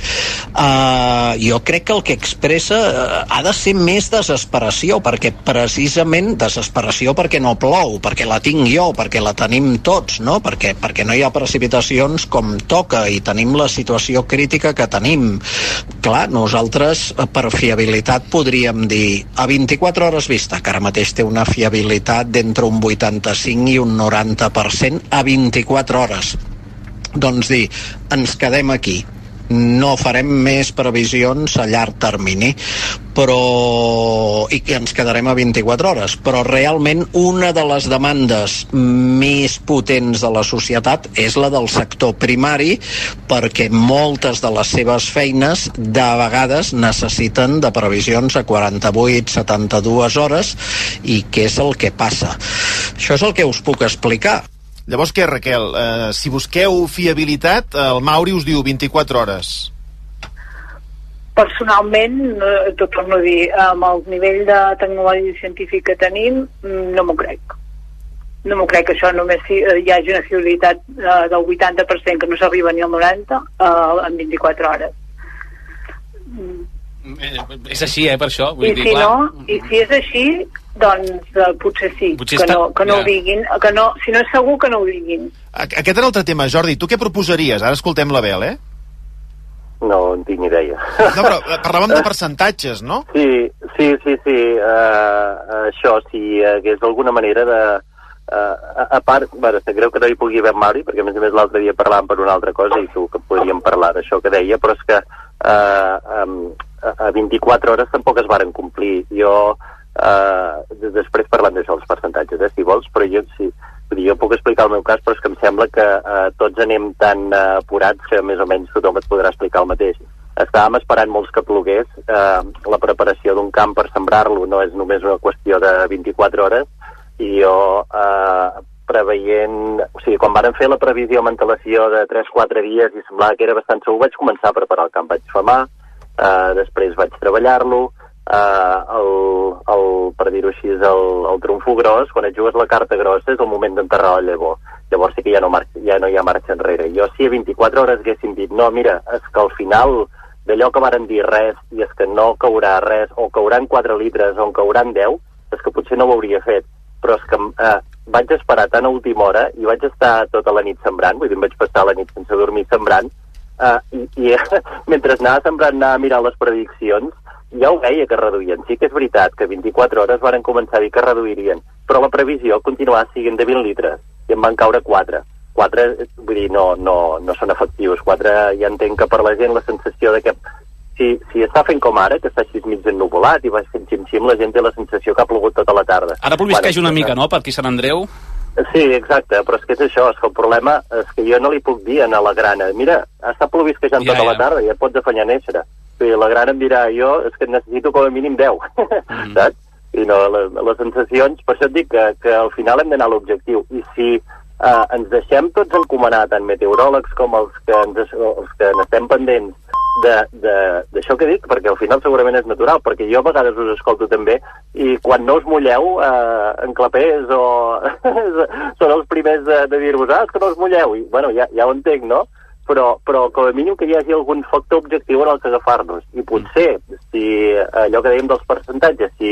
Uh, jo crec que el que expressa uh, ha de ser més desesperació, perquè precisament desesperació perquè no plou, perquè la tinc jo, perquè la tenim tots, no? Perquè, perquè no hi ha precipitacions com toca i tenim la situació crítica que tenim. Clar, nosaltres per fiabilitat podríem dir a vint-i-quatre hores vista, que ara mateix té una fiabilitat d'entre un vuitanta-cinc i un noranta per cent a vint-i-quatre hores. Doncs dir, ens quedem aquí. No farem més previsions a llarg termini, però i que ens quedarem a vint-i-quatre hores, però realment una de les demandes més potents de la societat és la del sector primari, perquè moltes de les seves feines de vegades necessiten de previsions a quaranta-vuit, setanta-dues hores, i què és el que passa? Això és el que us puc explicar. Llavors què, Raquel? Eh, si busqueu fiabilitat, el Mauri us diu vint-i-quatre hores. Personalment, eh, t'ho torno a dir, amb el nivell de tecnologia científica que tenim, no m'ho crec. No m'ho crec que això només hi hagi una fiabilitat eh, del vuitanta per cent, que no s'arriba ni al noranta per cent, eh, en vint-i-quatre hores. És així, eh, per això. Vull I dir, si clar. no, i si és així, doncs uh, potser sí, potser que, està, no, que no ja. ho diguin, que no, si no és segur que no ho diguin. Aquest era l'altre tema, Jordi. Tu què proposaries? Ara escoltem la Bel, eh? No, en tinc ni idea. No, però parlàvem de percentatges, no? Sí, sí, sí, sí. Uh, això, si hagués alguna manera de... Uh, a, a part, bueno, està greu que no hi pugui haver Mauri, perquè a més a més l'altre dia parlàvem per una altra cosa i tu que podríem parlar d'això que deia, però és que uh, um, a vint-i-quatre hores tampoc es varen complir. Jo, uh, després parlant d'això, els percentatges, eh, si vols, però jo sí, jo puc explicar el meu cas, però és que em sembla que uh, tots anem tan uh, apurats que més o menys tothom et podrà explicar el mateix. Estàvem esperant molts que plogués, uh, la preparació d'un camp per sembrar-lo no és només una qüestió de vint-i-quatre hores, i jo eh, preveient... O sigui, quan varen fer la previsió amb antelació de tres quatre dies i semblava que era bastant segur, vaig començar a preparar el camp. Vaig famar, eh, després vaig treballar-lo, eh, el, el, per dir-ho així, el, el trumfo gros, quan et jugues la carta grossa és el moment d'enterrar la llavor. Llavors sí que ja no, marxa, ja no hi ha marxa enrere. Jo si a vint-i-quatre hores haguéssim dit no, mira, és que al final d'allò que varen dir res i és que no caurà res, o cauran quatre litres o en cauran deu, és que potser no ho hauria fet. Però és que eh, vaig esperar tan a última hora i vaig estar tota la nit sembrant, vull dir, em vaig passar la nit sense dormir sembrant, uh, i, i mentre anava sembrant anar a mirar les prediccions, ja ho veia que reduïen. Sí que és veritat que vint-i-quatre hores varen començar a dir que reduirien, però la previsió continuava siguent de vint litres, i en van caure quatre. quatre, vull dir, no, no, no són efectius. quatre, ja entenc que per la gent la sensació de que si, si està fent com ara, que està així mig ennuvolat i va fent xim-xim, la gent té la sensació que ha plogut tota la tarda. Ara plovisqueix bueno, una mica, no?, per aquí Sant Andreu. Sí, exacte, però és que és això, és que el problema és que jo no li puc dir a la Grana, mira, està plovisquejant ja, tota ja. la tarda, ja et pots afanyar a néixer. Sí, la Grana em dirà, jo és que necessito com a mínim deu, mm. saps? I no, les, les sensacions, per això et dic que, que al final hem d'anar a l'objectiu, i si Uh, ens deixem tots encomanar, tant meteoròlegs com els que, ens, els que n'estem pendents d'això que dic, perquè al final segurament és natural, perquè jo a vegades us escolto també, i quan no us mulleu, uh, en clapers o són els primers de, de dir-vos, ah, és que no us mulleu, i bueno, ja, ja ho entenc, no? Però, però com a mínim que hi hagi algun factor objectiu en el que agafar-nos, i potser, si allò que dèiem dels percentatges, si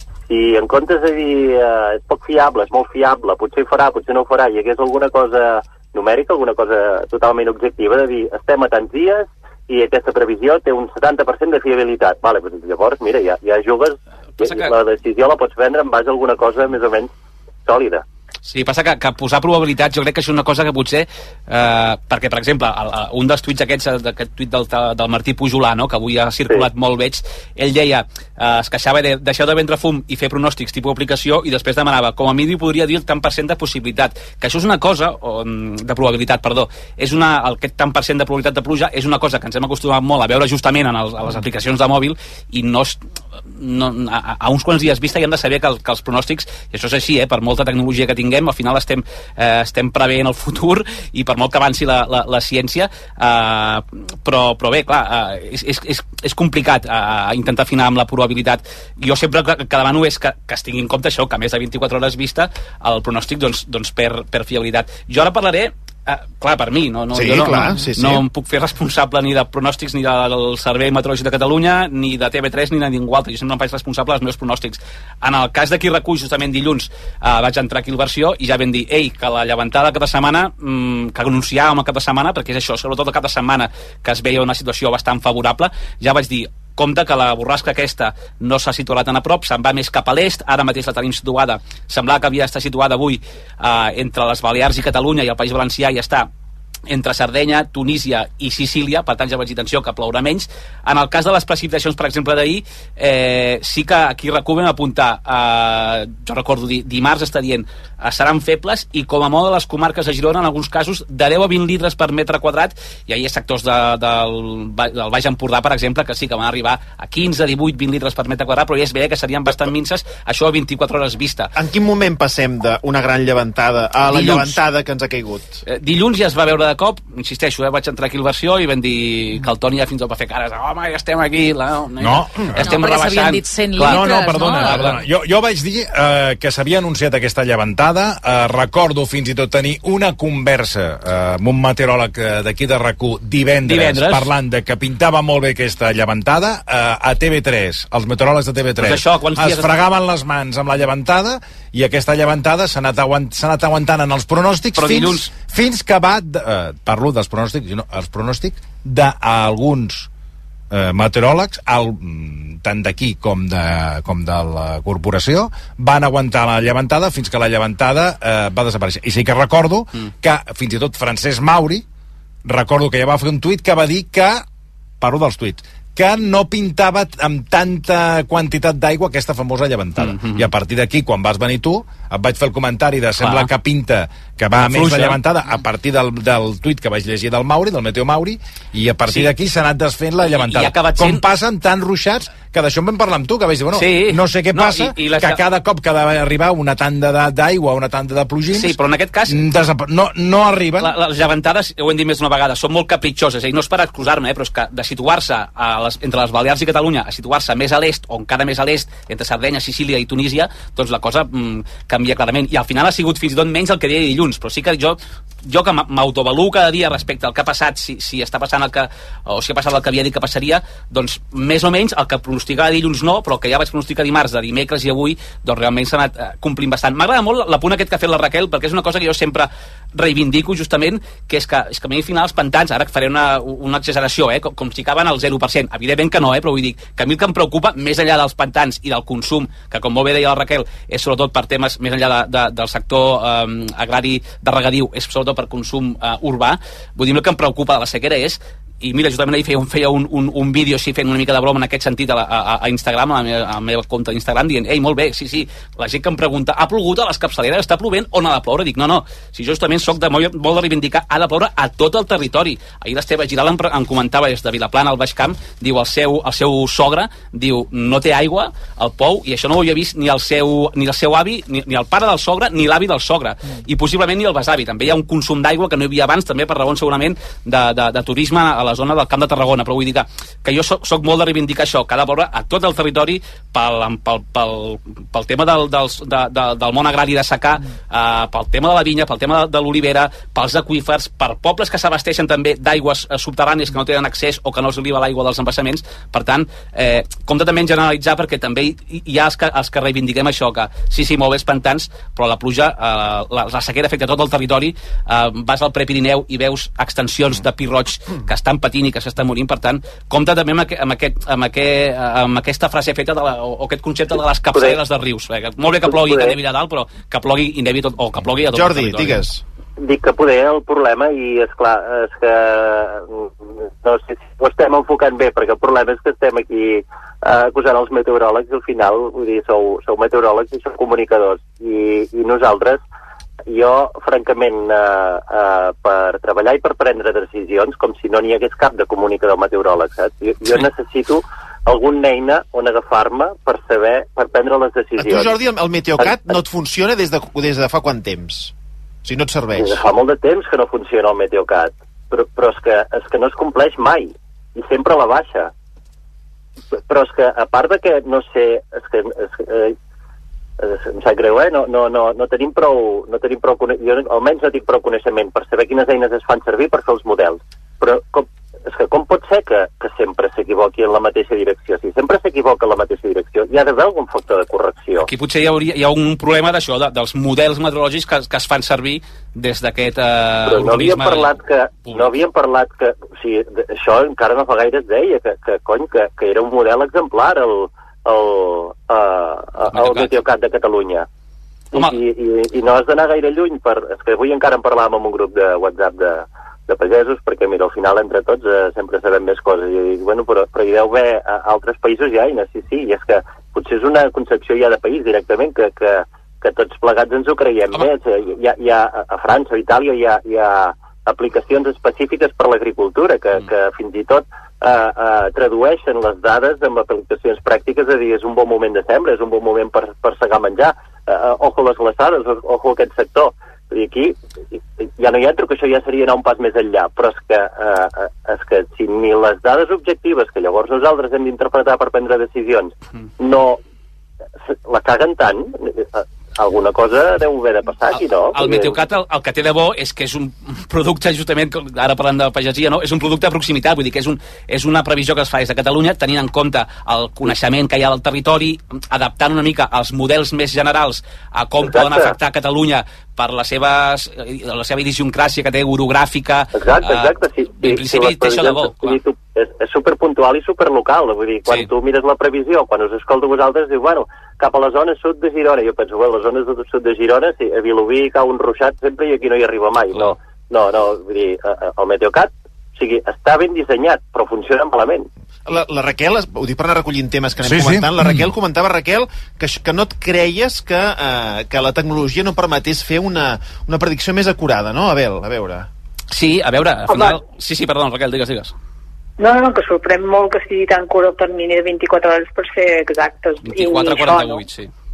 si en comptes de dir eh, és poc fiable, és molt fiable, potser hi farà, potser no ho farà, hi hagués alguna cosa numèrica, alguna cosa totalment objectiva, de dir estem a tants dies i aquesta previsió té un setanta per cent de fiabilitat. Vale, doncs llavors, mira, ja, ja jugues, que... la decisió la pots prendre en base a alguna cosa més o menys sòlida. Sí, passa que, que posar probabilitats jo crec que és una cosa que potser eh, perquè, per exemple, el, un dels tuits aquests, d'aquest tuit del, del Martí Pujolà, no?, que avui ha circulat sí. molt, veig, ell deia, eh, es queixava de deixeu de vendre fum i fer pronòstics tipus aplicació, i després demanava, com a mínim podria dir el tant per cent de possibilitat, que això és una cosa, o, de probabilitat, perdó, és una, aquest tant per cent de probabilitat de pluja és una cosa que ens hem acostumat molt a veure justament en el, a les aplicacions de mòbil, i no, no a, a uns quants dies vista ja hem de saber que, el, que els pronòstics, i això és així, eh, per molta tecnologia que tinguem, al final estem, eh, estem preveient el futur, i per molt que avanci la, la, la ciència, eh, però, però bé, clar, eh, és, és, és complicat eh, intentar afinar amb la probabilitat. Jo sempre que, que demano és que, que es tingui en compte això, que a més de vint-i-quatre hores vista el pronòstic doncs, doncs per, per fiabilitat. Jo ara parlaré Uh, clar, per mi, no, no, sí, jo no, clar, no, sí, sí. no em puc fer responsable ni de pronòstics ni del Servei Meteorològic de Catalunya, ni de T V tres, ni de ningú altre. Jo sempre em faig responsable dels meus pronòstics. En el cas de qui recull, justament dilluns uh, vaig entrar aquí al versió i ja vam dir, ei, que la llevantada cada setmana, mmm, que anunciàvem el cap de setmana, perquè és això, sobretot el cap de setmana que es veia una situació bastant favorable, ja vaig dir, compte que la borrasca aquesta no s'ha situat tan a prop, se'n va més cap a l'est, ara mateix la tenim situada, semblava que havia d'estar situada avui eh, entre les Balears i Catalunya, i el País Valencià ja està entre Sardenya, Tunísia i Sicília, per tant ja vaig dir, atenció, que plourà menys. En el cas de les precipitacions, per exemple, d'ahir, eh, sí que aquí recuben a apuntar, eh, jo recordo dir, dimarts està dient, eh, seran febles, i com a molt de les comarques de Girona, en alguns casos, de deu a vint litres per metre quadrat, i ahir hi ha sectors de, del, del Baix Empordà, per exemple, que sí que van arribar a quinze, divuit, vint litres per metre quadrat, però ja es veia que serien bastant minces, això a vint-i-quatre hores vista. En quin moment passem d'una gran llevantada a la dilluns. llevantada que ens ha caigut? Eh, dilluns ja es va veure de cop, insisteixo, eh, vaig entrar aquí al versió i vam dir que el Toni ja fins i tot va fer cares, home, ja estem aquí, la, no, no, ja estem no, rebaixant. Dit cent Clar, litres, no, no, perdona, no? perdona. Jo, jo vaig dir eh, que s'havia anunciat aquesta llevantada, eh, recordo fins i tot tenir una conversa eh, amb un meteoròleg eh, d'aquí de RAC1 divendres, divendres, parlant de que pintava molt bé aquesta llevantada, eh, a T V tres, els meteoròlegs de T V tres pues això, es fregaven les mans amb la llevantada, i aquesta llevantada s'ha anat, aguant, anat aguantant en els pronòstics fins, dilluns... fins que va, eh, parlo dels pronòstics, no, els pronòstics d'alguns eh, meteoròlegs, el, tant d'aquí com de, com de la corporació, van aguantar la llevantada fins que la llevantada eh, va desaparèixer. I sí que recordo mm. que fins i tot Francesc Mauri, recordo que ja va fer un tuit que va dir que, parlo dels tuits, que no pintava amb tanta quantitat d'aigua aquesta famosa llevantada. Mm-hmm. I a partir d'aquí, quan vas venir tu, et vaig fer el comentari de sembla Clar. que pinta que va la més fluixa. La llevantada a partir del, del tuit que vaig llegir del Mauri, del Meteo Mauri, i a partir sí. d'aquí s'ha anat desfent la llevantada. I, i Com sent... passa amb tants ruixats, que d'això en vam parlar amb tu, que vaig dir, bueno, sí. no sé què no, passa, i, i les... que cada cop que ha d'arribar una tanda d'aigua, una tanda de plogins... Sí, però en aquest cas... Desap... No, no arriben. La, les llevantades, ho hem dit més d'una vegada, són molt capritxoses, i no és per excusar-me, eh, però és que de situar-se a les, entre les Balears i Catalunya, a situar-se més a l'est, o encara més a l'est, entre Sardenya, Sicília i Tunísia, doncs la cosa mm, canvia clarament. I al final ha sigut fins i tot menys el que deia dilluns, però sí que jo jo que m'autoavaluo cada dia respecte al que ha passat, si, si està passant el que, o si ha passat el que havia dit que passaria, doncs més o menys el que pronosticava dilluns no, però el que ja vaig pronosticar dimarts, de dimecres i avui, doncs realment s'ha anat eh, complint bastant. M'agrada molt l'apunt aquest que ha fet la Raquel, perquè és una cosa que jo sempre reivindico justament, que és que, és que a mi al final els pantans, ara faré una, una exageració, eh, com, com si acaben al zero per cent, evidentment que no, eh, però vull dir que a mi el que em preocupa, més enllà dels pantans i del consum, que com molt bé deia la Raquel, és sobretot per temes més enllà de, de, del sector eh, agrari de regadiu, és sobretot per consum eh, urbà, vull dir, el que em preocupa de la sequera és, i mira, justament ahir feia un, feia un, un, un vídeo així fent una mica de broma en aquest sentit a, la, a, a Instagram, a la, meva, a la meva compte d'Instagram, dient, ei, molt bé, sí, sí, la gent que em pregunta, ha plogut a les capçaleres, està plovent o no ha de ploure? Dic, no, no, si jo justament soc de molt, molt de reivindicar, ha de ploure a tot el territori. Ahir l'Esteve Giral em, em comentava des de Vilaplana al Baix Camp, diu, el seu, el seu sogre, diu, no té aigua al pou, i això no ho havia vist ni el seu, ni el seu avi, ni, ni el pare del sogre, ni l'avi del sogre, mm. i possiblement ni el besavi. També hi ha un consum d'aigua que no hi havia abans, també per raons segurament de, de, de turisme a la zona del Camp de Tarragona, però vull dir que, que jo soc, soc molt de reivindicar això, que ha de veure a tot el territori pel, pel, pel, pel tema del, del, de, de, del món agrari de secà, eh, pel tema de la vinya, pel tema de, de l'olivera, pels aqüífers, per pobles que s'abasteixen també d'aigües eh, subterrànies que no tenen accés o que no els arriba l'aigua dels embassaments. Per tant, eh, compte també en generalitzar, perquè també hi ha els que, els que reivindiquem això, que sí, sí, molt bé els pantans, però la pluja, eh, la, la sequera afecta tot el territori, eh, vas al Prepirineu i veus extensions de pi roig que estan patint i que s'estan morint. Per tant, compta també amb, aquest, amb, aquest, amb, aquest, amb aquesta frase feta de la, o, o aquest concepte de les capçaleres de rius. Eh? Molt bé que plogui a Navia dalt, però que plogui i nevi tot, o que plogui a tot Jordi, el territori. digues. Dic que poder el problema, i és clar, és que no sé si ho estem enfocant bé, perquè el problema és que estem aquí eh, acusant els meteoròlegs, i al final, vull dir, sou, sou meteoròlegs i sou comunicadors, i, i nosaltres, jo, francament, eh, eh, per treballar i per prendre decisions, com si no n'hi hagués cap de comunicador meteoròleg, saps? Jo, jo necessito alguna eina on agafar-me per saber, per prendre les decisions. A tu, Jordi, el Meteocat no et funciona des de, des de fa quant temps? O sigui, no et serveix? Fa molt de temps que no funciona el Meteocat, però, però és, que, és que no es compleix mai, i sempre a la baixa. Però és que, a part de que, no sé, és que... És que eh, em sap greu, eh? No, no, no, no tenim prou, no tenim prou, jo almenys no tinc prou coneixement per saber quines eines es fan servir per fer els models. Però com, és que com pot ser que, que sempre s'equivoqui en la mateixa direcció? Si sempre s'equivoca en la mateixa direcció, hi ha d'haver algun factor de correcció. Aquí potser hi, hauria, hi ha un problema d'això, de, dels models meteorològics que, que es fan servir des d'aquest eh, Però no havíem parlat que, no havíem parlat que, o sigui, això encara no fa gaire es deia, que, que cony, que, que era un model exemplar, el el, uh, el Meteocat de Catalunya. I, i, i no has d'anar gaire lluny per... És que avui encara en parlàvem amb un grup de WhatsApp de, de pagesos, perquè mira, al final entre tots eh, sempre sabem més coses, i dic, bueno, però, però hi deu haver a altres països ja, i no, sí, sí, i és que potser és una concepció ja de país directament, que, que, que tots plegats ens ho creiem Home. més. Hi ha, hi ha, a França o Itàlia hi ha, hi ha aplicacions específiques per l'agricultura, que, mm. que fins i tot eh, eh, tradueixen les dades amb aplicacions pràctiques, a dir, és un bon moment de sembra, és un bon moment per, per segar menjar, eh, ojo les glaçades, ojo aquest sector. I aquí ja no hi entro, que això ja seria anar un pas més enllà, però és que, eh, és que si ni les dades objectives, que llavors nosaltres hem d'interpretar per prendre decisions, no la caguen tant, eh, alguna cosa deu haver de passar aquí, no? El, el Meteocat el, el que té de bo és que és un producte, justament, ara parlant de pagesia, no? És un producte de proximitat, vull dir que és, un, és una previsió que es fa des de Catalunya, tenint en compte el coneixement que hi ha al territori, adaptant una mica els models més generals a com Exacte. Poden afectar Catalunya per les seves, la seva idiosincràsia que té orogràfica. Exacte, exacte. Sí, en principi té això de bo. És, és superpuntual i superlocal, vull dir, quan sí. tu mires la previsió, quan us escolto vosaltres, diu, bueno, cap a la zona sud de Girona, jo penso, bueno, les zones de sud de Girona, sí, a Vilobí cau un ruixat sempre i aquí no hi arriba mai. No, no, no, vull dir, el Meteocat, o sigui, està ben dissenyat, però funciona malament. La, la Raquel, ho dic per anar recollint temes que anem sí, comentant, sí. la Raquel comentava, Raquel, que, que no et creies que, eh, que la tecnologia no permetés fer una, una predicció més acurada, no, Abel? A veure. Sí, a veure, al final... Sí, sí, perdó, Raquel, digues, digues. No, no, no, que sorprèn molt que sigui tan curt el termini de vint-i-quatre hores per ser exactes. vint-i-quatre a quaranta-vuit, no? Sí.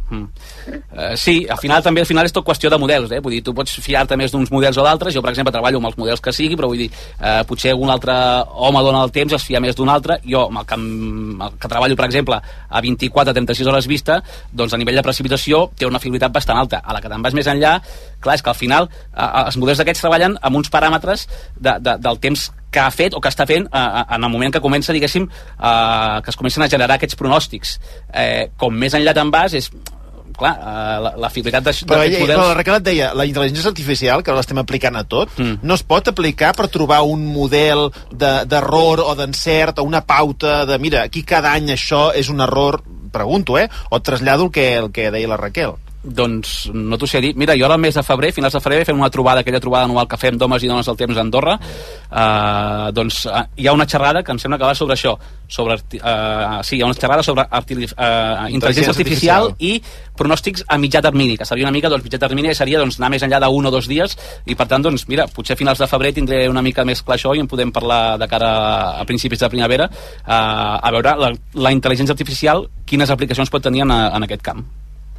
Mm. Uh, sí, al final també al final és tot qüestió de models, eh? Vull dir, tu pots fiar-te més d'uns models o d'altres. Jo, per exemple, treballo amb els models que sigui, però vull dir, uh, potser un altre home dona el temps, es fia més d'un altre. Jo, amb el que, amb el que treballo, per exemple, a vint-i-quatre a trenta-sis hores vista, doncs a nivell de precipitació té una fiabilitat bastant alta. A la que te'n vas més enllà, clar, és que al final uh, els models d'aquests treballen amb uns paràmetres de, de, del temps que ha fet o que està fent eh, en el moment que comença, diguéssim, eh, que es comencen a generar aquests pronòstics. Eh, com més enllà te'n vas, és clar, uh, la, la fidelitat d'aquests models... Però la Raquel et deia, la intel·ligència artificial, que ara l'estem aplicant a tot, mm. no es pot aplicar per trobar un model d'error de, o d'encert o una pauta de, mira, aquí cada any això és un error, pregunto, eh? O trasllado el que, el que deia la Raquel. Doncs no t'ho sé dir. Mira, jo ara al mes de febrer, finals de febrer, fem una trobada, aquella trobada anual que fem d'homes i dones del temps a Andorra. Uh, doncs uh, hi ha una xerrada que em sembla que va sobre això, sobre, uh, sí, hi ha una xerrada sobre arti uh, intel·ligència artificial, artificial i pronòstics a mitjà termini, que seria una mica, doncs, mitjà termini seria doncs, anar més enllà d'un o dos dies, i per tant, doncs, mira, potser a finals de febrer tindré una mica més clar això i en podem parlar de cara a principis de primavera, uh, a veure la, la intel·ligència artificial, quines aplicacions pot tenir en, en aquest camp.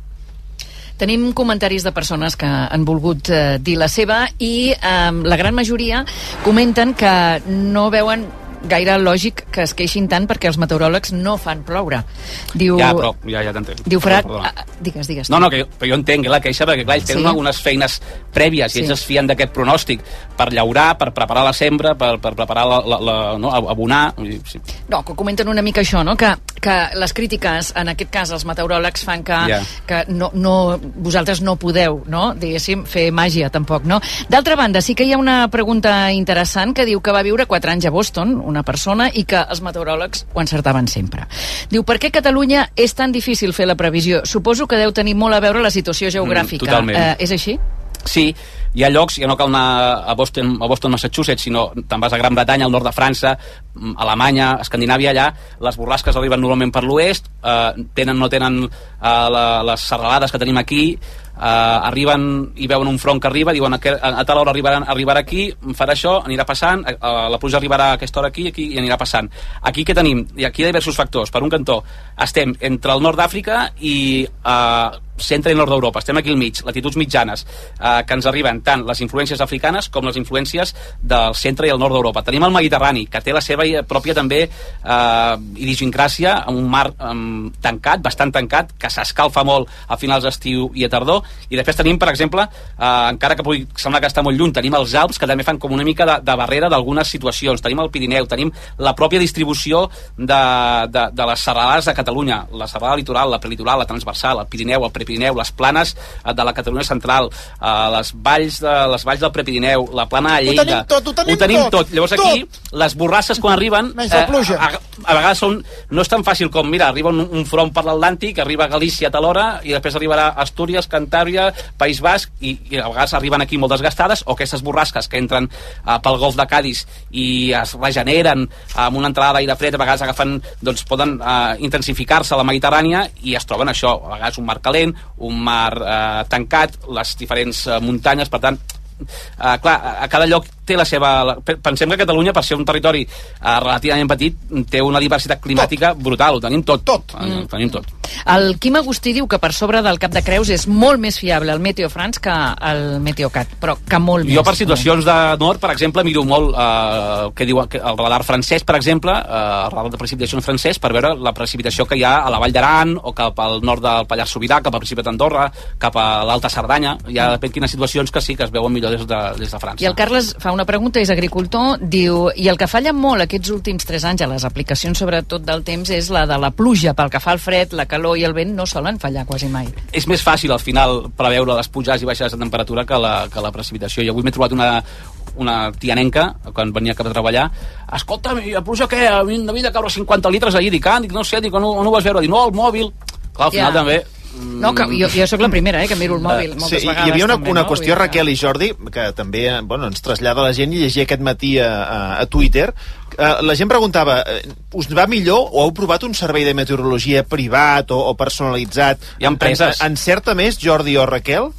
Tenim comentaris de persones que han volgut eh, dir la seva i eh, la gran majoria comenten que no veuen gaire lògic que es queixin tant perquè els meteoròlegs no fan ploure. Diu... Ja, però ja, ja t'entenc. Diu Frat... No, ah, digues, digues. No, no, que, però jo entenc la queixa perquè, clar, ells tenen sí. algunes feines prèvies i ells sí. es fien d'aquest pronòstic per llaurar, per preparar la sembra, per, per preparar la, la, la, no, abonar... Sí. No, que comenten una mica això, no? Que, que les crítiques, en aquest cas, els meteoròlegs fan que, yeah. que no, no, vosaltres no podeu, no? Diguéssim, fer màgia, tampoc, no? D'altra banda, sí que hi ha una pregunta interessant que diu que va viure quatre anys a Boston, una persona, i que els meteoròlegs ho encertaven sempre. Diu, per què Catalunya és tan difícil fer la previsió? Suposo que deu tenir molt a veure la situació geogràfica. Mm, totalment. Eh, és així? Sí, hi ha llocs, ja no cal anar a Boston, a Boston, Massachusetts, sinó te'n vas a Gran Bretanya, al nord de França, Alemanya, Escandinàvia, allà les borrasques arriben normalment per l'oest, eh, tenen no tenen eh, la, les serralades que tenim aquí, Uh, arriben i veuen un front que arriba, diuen a, a tal hora arribaran, arribarà aquí, farà això, anirà passant, uh, la pluja arribarà a aquesta hora aquí, aquí i anirà passant. Aquí què tenim? I aquí hi ha diversos factors. Per un cantó, estem entre el nord d'Àfrica i uh, centre i nord d'Europa. Estem aquí al mig, latituds mitjanes, uh, que ens arriben tant les influències africanes com les influències del centre i el nord d'Europa. Tenim el Mediterrani, que té la seva pròpia també uh, idiosincràsia, amb un mar um, tancat, bastant tancat, que s'escalfa molt a finals d'estiu i a tardor. I després tenim, per exemple, eh, encara que pugui semblar que està molt lluny, tenim els Alps, que també fan com una mica de, de barrera d'algunes situacions. Tenim el Pirineu, tenim la pròpia distribució de, de, de les serralades de Catalunya, la serralada litoral, la prelitoral, la transversal, el Pirineu, el Prepirineu, les planes de la Catalunya central, eh, les valls de les valls del Prepirineu, la plana de Lleida. Ho tenim tot, ho tenim, ho tenim tot. tot. Llavors aquí, tot. Les borrasses quan arriben, eh, a, a vegades són, no és tan fàcil com, mira, arriba un, un front per l'Atlàntic, arriba a Galícia a tal hora, i després arribarà a Astúries, Cantàbria, País Basc, i, i a vegades arriben aquí molt desgastades, o aquestes borrasques que entren uh, pel golf de Cadis i es regeneren amb una entrada d'aire fred, a vegades agafen, doncs poden uh, intensificar-se a la Mediterrània i es troben això, a vegades un mar calent, un mar uh, tancat, les diferents uh, muntanyes, per tant, uh, clar, a cada lloc té la seva... Pensem que Catalunya, per ser un territori uh, relativament petit, té una diversitat climàtica tot. brutal, ho tenim tot. Tot. Mm. Ho tenim tot. El Quim Agustí diu que per sobre del Cap de Creus és molt més fiable el Meteo France que el Meteocat, però que molt més. Jo per situacions de nord, per exemple, miro molt eh, que diu el radar francès, per exemple, eh, el radar de precipitacions francès, per veure la precipitació que hi ha a la Vall d'Aran o cap al nord del Pallars Sobirà, cap al principi d'Andorra, cap a l'Alta Cerdanya. Hi ha depèn quines situacions que sí que es veuen millor des de, des de França. I el Carles fa una pregunta, és agricultor, diu, i el que falla molt aquests últims tres anys a les aplicacions sobretot del temps és la de la pluja, pel que fa al fred, la calor i el vent no solen fallar quasi mai. És més fàcil al final preveure les pujades i baixades de temperatura que la, que la precipitació. I avui m'he trobat una, una tianenca, quan venia cap a treballar, escolta, la pluja què? A mi havia de caure cinquanta litres ahir, dic, ah, dic, no sé, dic, on, on ho vas veure? Dic, no, el mòbil. Clar, al final yeah. també... No, que jo, jo sóc la primera, eh, que miro el mòbil moltes sí, vegades. Hi havia una, també, una no? qüestió, Raquel i Jordi, que també bueno, ens trasllada la gent i llegia aquest matí a, a, a Twitter. Uh, la gent preguntava, us va millor o heu provat un servei de meteorologia privat o, o personalitzat? Hi ha empreses. En, encerta més, Jordi o Raquel?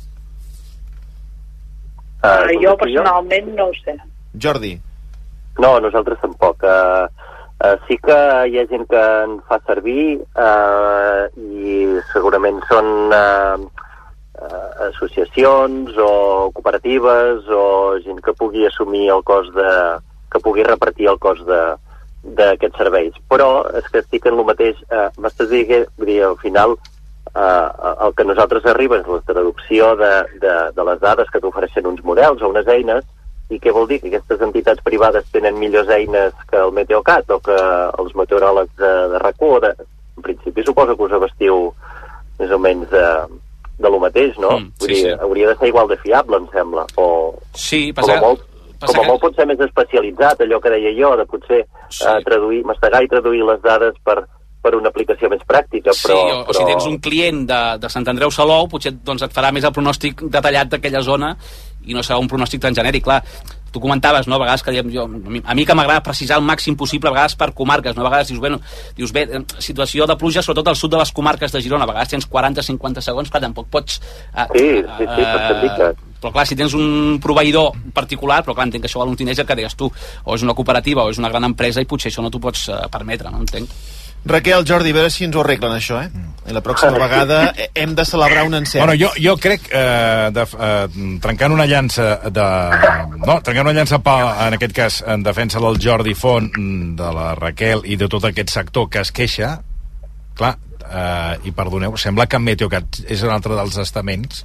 Uh, jo personalment no ho sé. Jordi? No, nosaltres tampoc. Uh, uh, sí que hi ha gent que en fa servir uh, i segurament són eh, eh, associacions o cooperatives o gent que pugui assumir el cost de... que pugui repartir el cost de d'aquests serveis. Però és que estic en el mateix... Eh, m'estàs dient, vull dir, al final eh, el que a nosaltres arriba és la traducció de, de, de les dades que t'ofereixen uns models o unes eines. I què vol dir? Que aquestes entitats privades tenen millors eines que el Meteocat o que els meteoròlegs de, de RAC u? De... En principi suposo que us abastiu més o menys de, de lo mateix, no? Mm, sí, Vull dir, sí. hauria de ser igual de fiable, em sembla. O, sí, com passa a molt, passa com a que- molt pot ser més especialitzat, allò que deia jo, de potser sí. eh, traduir, mastegar i traduir les dades per, per una aplicació més pràctica, Sí, però... o, o si tens un client de, de Sant Andreu Salou, potser doncs, et farà més el pronòstic detallat d'aquella zona i no serà un pronòstic tan genèric. Clar, tu comentaves, no, a vegades que diem, jo, a mi, a mi que m'agrada precisar el màxim possible, a vegades per comarques, no? A vegades dius, bueno, dius, bé, eh, situació de pluja, sobretot al sud de les comarques de Girona, a vegades tens quaranta a cinquanta segons, clar, tampoc pots... Eh, Sí, sí, sí, per això et dic que... però clar, si tens un proveïdor particular, però clar, entenc que això val un teenager que deies tu, o és una cooperativa o és una gran empresa i potser això no t'ho pots uh, permetre, no entenc. Raquel, Jordi, a veure si ens ho arreglen, això, eh? I la pròxima vegada hem de celebrar un encert. Bueno, jo, jo crec, eh, de, eh, trencant una llança de... No, trencant una llança, pa, en aquest cas, en defensa del Jordi Font, de la Raquel i de tot aquest sector que es queixa, clar, eh, i perdoneu, sembla que Meteocat és un altre dels estaments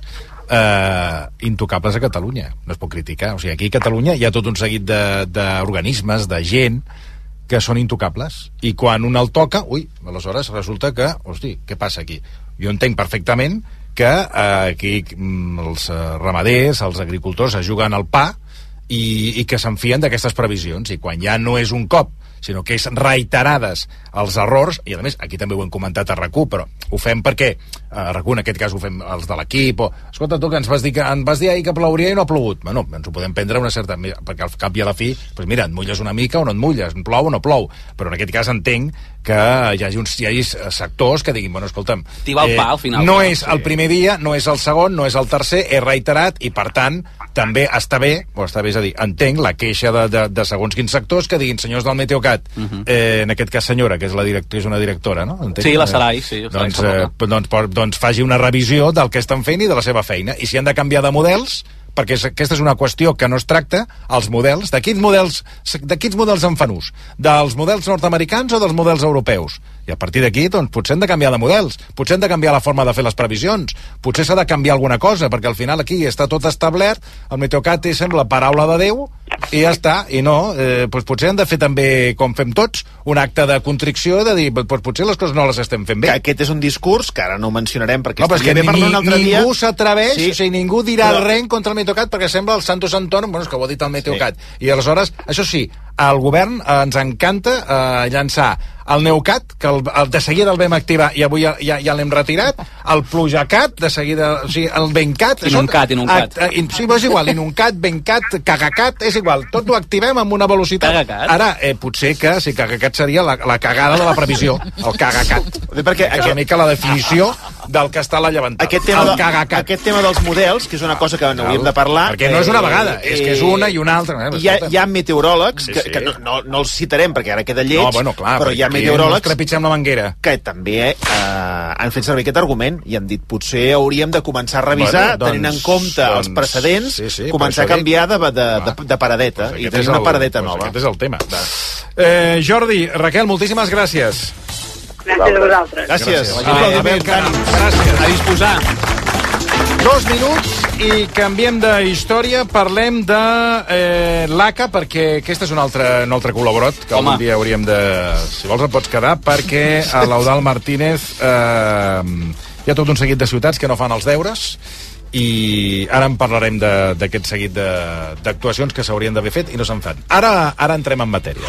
eh, intocables a Catalunya. No es pot criticar. O sigui, aquí a Catalunya hi ha tot un seguit de- d'organismes, de, de gent, que són intocables, i quan un el toca, ui, aleshores resulta que, hosti, què passa aquí? Jo entenc perfectament que eh, aquí mm, els eh, ramaders, els agricultors es juguen al pa i, i que s'enfien d'aquestes previsions, i quan ja no és un cop, sinó que és reiterades els errors, i a més, aquí també ho hem comentat a RAC u, però ho fem perquè a RAC u en aquest cas ho fem els de l'equip, o escolta tu que ens vas dir que ens vas dir ahir que plouria i no ha plogut. Bueno, ens ho podem prendre una certa... perquè al cap i a la fi, doncs mira, et mulles una mica o no et mulles, plou o no plou, però en aquest cas entenc que hi hagi, uns, hi hagi sectors que diguin, bueno, escolta'm, T'hi va el pa, al final, no clar, és sí. el primer dia, no és el segon, no és el tercer, és reiterat, i per tant també està bé, o està bé, és a dir, entenc la queixa de, de, de segons quins sectors que diguin, senyors del Meteocat, uh -huh. eh, en aquest cas senyora, que és, la directora, és una directora, no? Entenc? Sí, la Sarai, sí. La Sarai Doncs, eh, doncs, doncs, doncs faci una revisió del que estan fent i de la seva feina, i si han de canviar de models, perquè és, aquesta és una qüestió que no es tracta, els models, de quins models, de quins models en fan ús? Dels models nord-americans o dels models europeus? I a partir d'aquí, doncs, potser hem de canviar de models, potser hem de canviar la forma de fer les previsions, potser s'ha de canviar alguna cosa, perquè al final aquí està tot establert, el Meteocat és, sembla, paraula de Déu, i ja està, i no, eh, doncs potser hem de fer també, com fem tots, un acte de contrició, de dir, doncs potser les coses no les estem fent bé. Que aquest és un discurs que ara no mencionarem, perquè no, però és que estaria bé ni, parlar un altre ningú dia. s'atreveix, Sí. o sigui, ningú dirà Però- res contra el Meteocat, perquè sembla el Santo Santón, bueno, és que ho ha dit el Meteocat. Sí. I aleshores, això sí, al govern eh, ens encanta eh, llançar el Neucat, que el, el, de seguida el vam activar i avui ja, ja, ja l'hem retirat, el Plujacat, de seguida, o sigui, el Bencat... això- Inuncat, Inuncat. Ah, eh, sí, però és igual, Inuncat, Bencat, Cagacat, és igual, tot ho activem amb una velocitat. Cagacat. Ara, eh, potser que, si Cagacat seria la, la cagada de la previsió, el Cagacat. Perquè és una mica la definició del que està a la llevantada. Aquest tema, el de, Cagacat. aquest tema dels models, que és una cosa que n'hauríem de parlar... Perquè no és una vegada, és que és una i una altra. Eh, Hi ha, hi ha meteoròlegs, Sí, que, sí. que no, no, no els citarem perquè ara queda lleig, No, bueno, clar, però hi ha perquè meteoròlegs no ens trepitgem la manguera. que també eh, han fet servir aquest argument i han dit potser hauríem de començar a revisar, Bueno, doncs- tenint en compte els doncs- precedents, sí, sí, començar a per això canviar de, de, de, de paradeta Pues i aquest tenir és una el- paradeta pues nova. Aquest és el tema. Eh, Jordi, Raquel, moltíssimes gràcies. Gràcies a vosaltres. Gràcies. Ah, Abel Cano, gràcies. A disposar. Dos minuts i canviem de història. Parlem de eh, l'A C A, perquè aquest és un altre, un altre col·laborat que Home. algun dia hauríem de... Si vols et pots quedar, perquè a l'Eudald Martínez eh, hi ha tot un seguit de ciutats que no fan els deures i ara en parlarem de- d'aquest seguit de- d'actuacions que s'haurien d'haver fet i no se'n fan. Ara, ara entrem en matèria.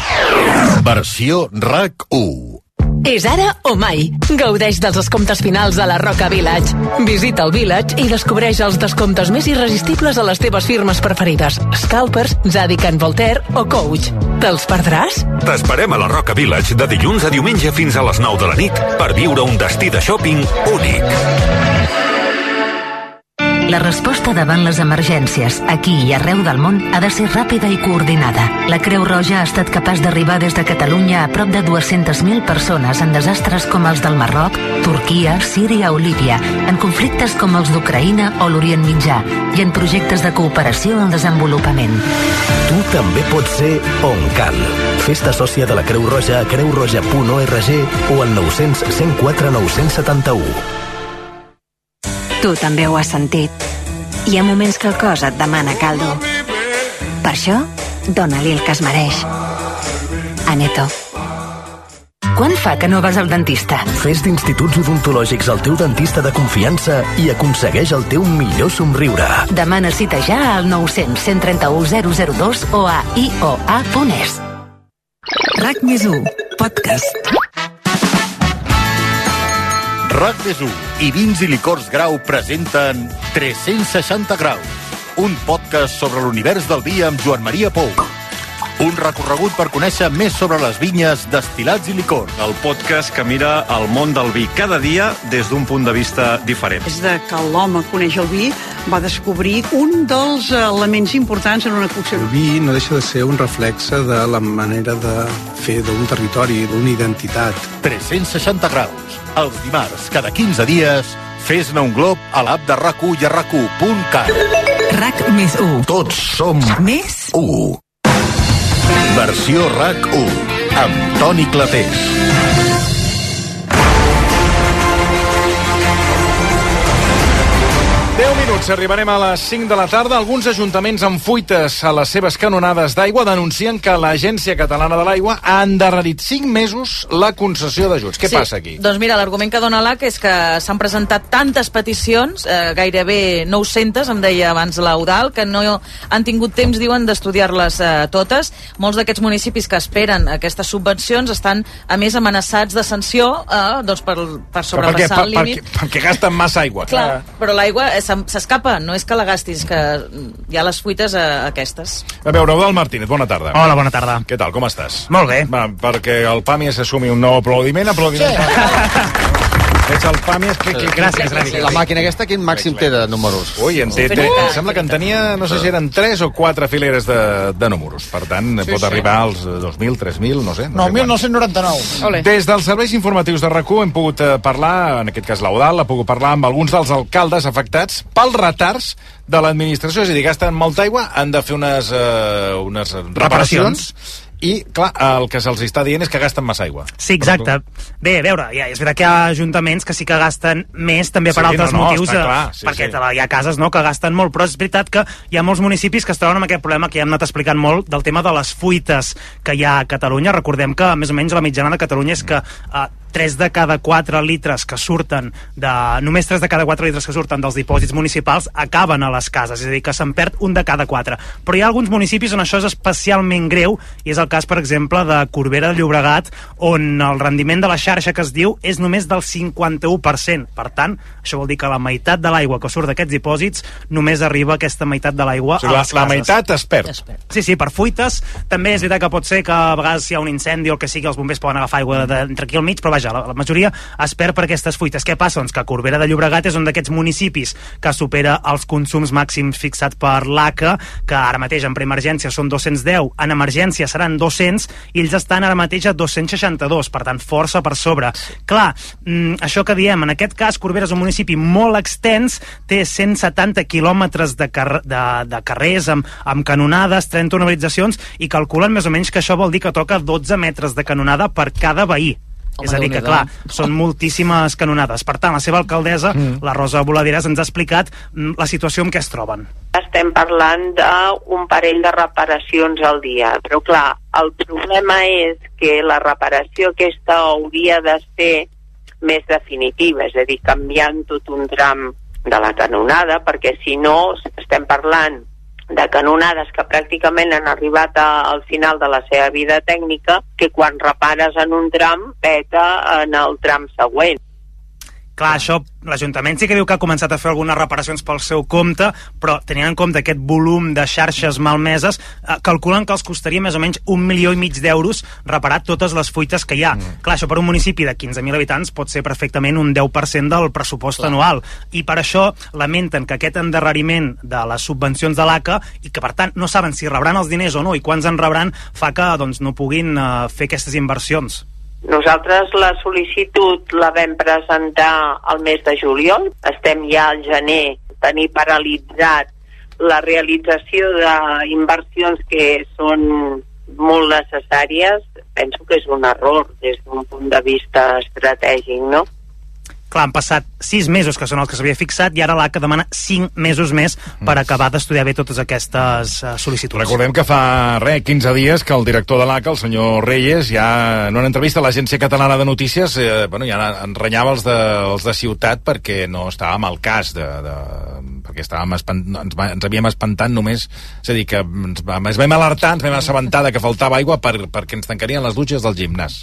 Versió RAC u. És ara o mai. Gaudeix dels descomptes finals a la Roca Village. Visita el Village i descobreix els descomptes més irresistibles a les teves firmes preferides. Scalpers, Zadig Voltaire o Coach. Te'ls perdràs? T'esperem a la Roca Village de dilluns a diumenge fins a les nou de la nit per viure un destí de shopping únic. La resposta davant les emergències, aquí i arreu del món, ha de ser ràpida i coordinada. La Creu Roja ha estat capaç d'arribar des de Catalunya a prop de dues-centes mil persones en desastres com els del Marroc, Turquia, Síria o Líbia, en conflictes com els d'Ucraïna o l'Orient Mitjà, i en projectes de cooperació al desenvolupament. Tu també pots ser on cal. Fes-te sòcia de la Creu Roja a creu roja punt org o al nou cents, cent quatre, nou-cents setanta-u. Tu també ho has sentit. Hi ha moments que el cos et demana caldo. Per això, dona-li el que es mereix. Aneto. Quan fa que no vas al dentista? Fes d'instituts odontològics el teu dentista de confiança i aconsegueix el teu millor somriure. Demana cita ja al nou cents, cent trenta-u, zero zero dos o a i o a punt es. RAC més u, podcast. RAC més u i Vins i Licors Grau presenten tres-cents seixanta graus, un podcast sobre l'univers del vi amb Joan Maria Pou. Un recorregut per conèixer més sobre les vinyes, destil·lats i licors. El podcast que mira el món del vi cada dia des d'un punt de vista diferent. Des de que l'home coneix el vi, va descobrir un dels elements importants en una cocció. El vi no deixa de ser un reflexe de la manera de fer d'un territori, d'una identitat. tres-cents seixanta graus. Els dimarts, cada quinze dies, fes-ne un glob a l'app de RAC u i a rac u punt cat. RAC més u. Tots som més u. Versió RAC u, amb Toni Clapés. deu minuts, arribarem a les cinc de la tarda. Alguns ajuntaments amb fuites a les seves canonades d'aigua denuncien que l'Agència Catalana de l'Aigua ha endarrerit cinc mesos la concessió d'ajuts. Què sí, passa aquí? Doncs mira, l'argument que dona l'A C és que s'han presentat tantes peticions, eh, gairebé nou-centes, em deia abans l'Eudal, que no han tingut temps, diuen, d'estudiar-les eh, totes. Molts d'aquests municipis que esperen aquestes subvencions estan, a més, amenaçats de sanció eh, doncs per, per sobrepassar per, el límit. Perquè, perquè gasten massa aigua. Clar, clar. Però l'aigua s'escapa, no és que la gastis, que hi ha les fuites a aquestes. A veure, Eudal Martínez, bona tarda. Hola, bona tarda. Què tal, com estàs? Molt bé. Va, perquè el Pàmies assumi un nou aplaudiment, aplaudiment. Sí. Ets el Pàmies, que, que, gràcies, gràcies. La màquina aquesta, quin màxim té de números? Ui, en té, té, em sembla que en tenia, no sé si eren tres o quatre fileres de, de números. Per tant, sí, pot sí. arribar als dos mil, tres mil, no sé. No nou mil nou-cents noranta-nou. Des dels serveis informatius de RAC u hem pogut parlar, en aquest cas l'Eudal, ha pogut parlar amb alguns dels alcaldes afectats pels retards de l'administració. És a dir, gasten molta aigua, han de fer unes, uh, unes reparacions. reparacions. I, clar, el que se'ls està dient és que gasten massa aigua. Sí, exacte. Bé, a veure, ja, és veritat que hi ha ajuntaments que sí que gasten més, també per sí, altres no, no, motius, clar, sí, perquè sí. hi ha cases no, que gasten molt, però és veritat que hi ha molts municipis que es troben amb aquest problema que ja hem anat explicant molt, del tema de les fuites que hi ha a Catalunya. Recordem que, més o menys, la mitjana de Catalunya és que eh, tres de cada quatre litres que surten de... només tres de cada quatre litres que surten dels dipòsits municipals acaben a les cases, és a dir, que se'n perd un de cada quatre. Però hi ha alguns municipis on això és especialment greu, i és el cas, per exemple, de Corbera de Llobregat, on el rendiment de la xarxa que es diu és només del cinquanta-u per cent. Per tant, això vol dir que la meitat de l'aigua que surt d'aquests dipòsits només arriba aquesta meitat de l'aigua, o sigui, a les la, cases. La meitat es perd. es perd. Sí, sí, per fuites. També és veritat que pot ser que a vegades hi ha un incendi o el que sigui, els bombers poden agafar aigua d'entre aquí al mig, però vaja, la, la majoria es perd per aquestes fuites. Què passa? Doncs que Corbera de Llobregat és un d'aquests municipis que supera els consums màxims fixats per l'A C A, que ara mateix en preemergència són dos-cents deu, en emergència seran dos-cents, i ells estan ara mateix a dos-cents seixanta-dos, per tant, força per sobre. Clar, mm, això que diem, en aquest cas, Corbera és un municipi molt extens, té cent setanta quilòmetres de, car de, de carrers amb, amb canonades, trenta urbanitzacions, i calculen més o menys que això vol dir que toca dotze metres de canonada per cada veí. Home, és a dir que, clar, són moltíssimes canonades. Per tant, la seva alcaldessa, mm. la Rosa Boladeres, ens ha explicat la situació en què es troben. Estem parlant d'un parell de reparacions al dia, però clar, el problema és que la reparació aquesta hauria de ser més definitiva, és a dir, canviant tot un tram de la canonada, perquè si no estem parlant de canonades que pràcticament han arribat a, al final de la seva vida tècnica, que quan repares en un tram peta en el tram següent. Clar, això, l'Ajuntament sí que diu que ha començat a fer algunes reparacions pel seu compte, però tenint en compte aquest volum de xarxes malmeses, eh, calculen que els costaria més o menys un milió i mig d'euros reparar totes les fuites que hi ha. Mm. Clar, això per un municipi de quinze mil habitants pot ser perfectament un deu per cent del pressupost Clar. anual. I per això lamenten que aquest endarreriment de les subvencions de l'A C A, i que per tant no saben si rebran els diners o no i quants en rebran, fa que doncs, no puguin eh, fer aquestes inversions. Nosaltres la sol·licitud la vam presentar al mes de juliol, estem ja al gener, tenir paralitzat la realització d'inversions que són molt necessàries. Penso que és un error des d'un punt de vista estratègic, no? Clar, han passat sis mesos, que són els que s'havia fixat, i ara l'A C A demana cinc mesos més per acabar d'estudiar bé totes aquestes uh, sol·licituds. Recordem que fa, res, quinze dies que el director de l'A C A, el senyor Reyes, ja en una entrevista a l'Agència Catalana de Notícies, eh, bueno, ja enrenyava els de, els de Ciutat perquè no estàvem al cas de... de perquè estàvem espant, ens, ens havíem espantat només, és a dir, que ens, ens vam alertar, ens vam assabentar que faltava aigua per, perquè ens tancarien les dutxes del gimnàs.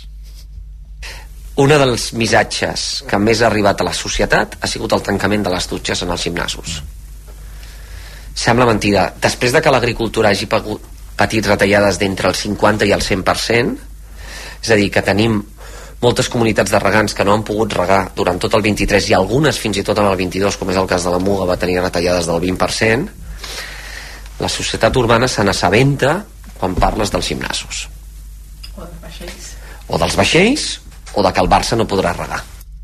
Un dels missatges que més ha arribat a la societat ha sigut el tancament de les dutxes en els gimnasos. Sembla mentida. Després de que l'agricultura hagi patit retallades d'entre el cinquanta i el cent per cent, és a dir, que tenim moltes comunitats de regants que no han pogut regar durant tot el vint-i-tres i algunes fins i tot en el vint-i-dos, com és el cas de la Muga, va tenir retallades del vint per cent, la societat urbana se n'assabenta quan parles dels gimnasos. O dels vaixells. O dels vaixells, o de que el Barça no podrà regar.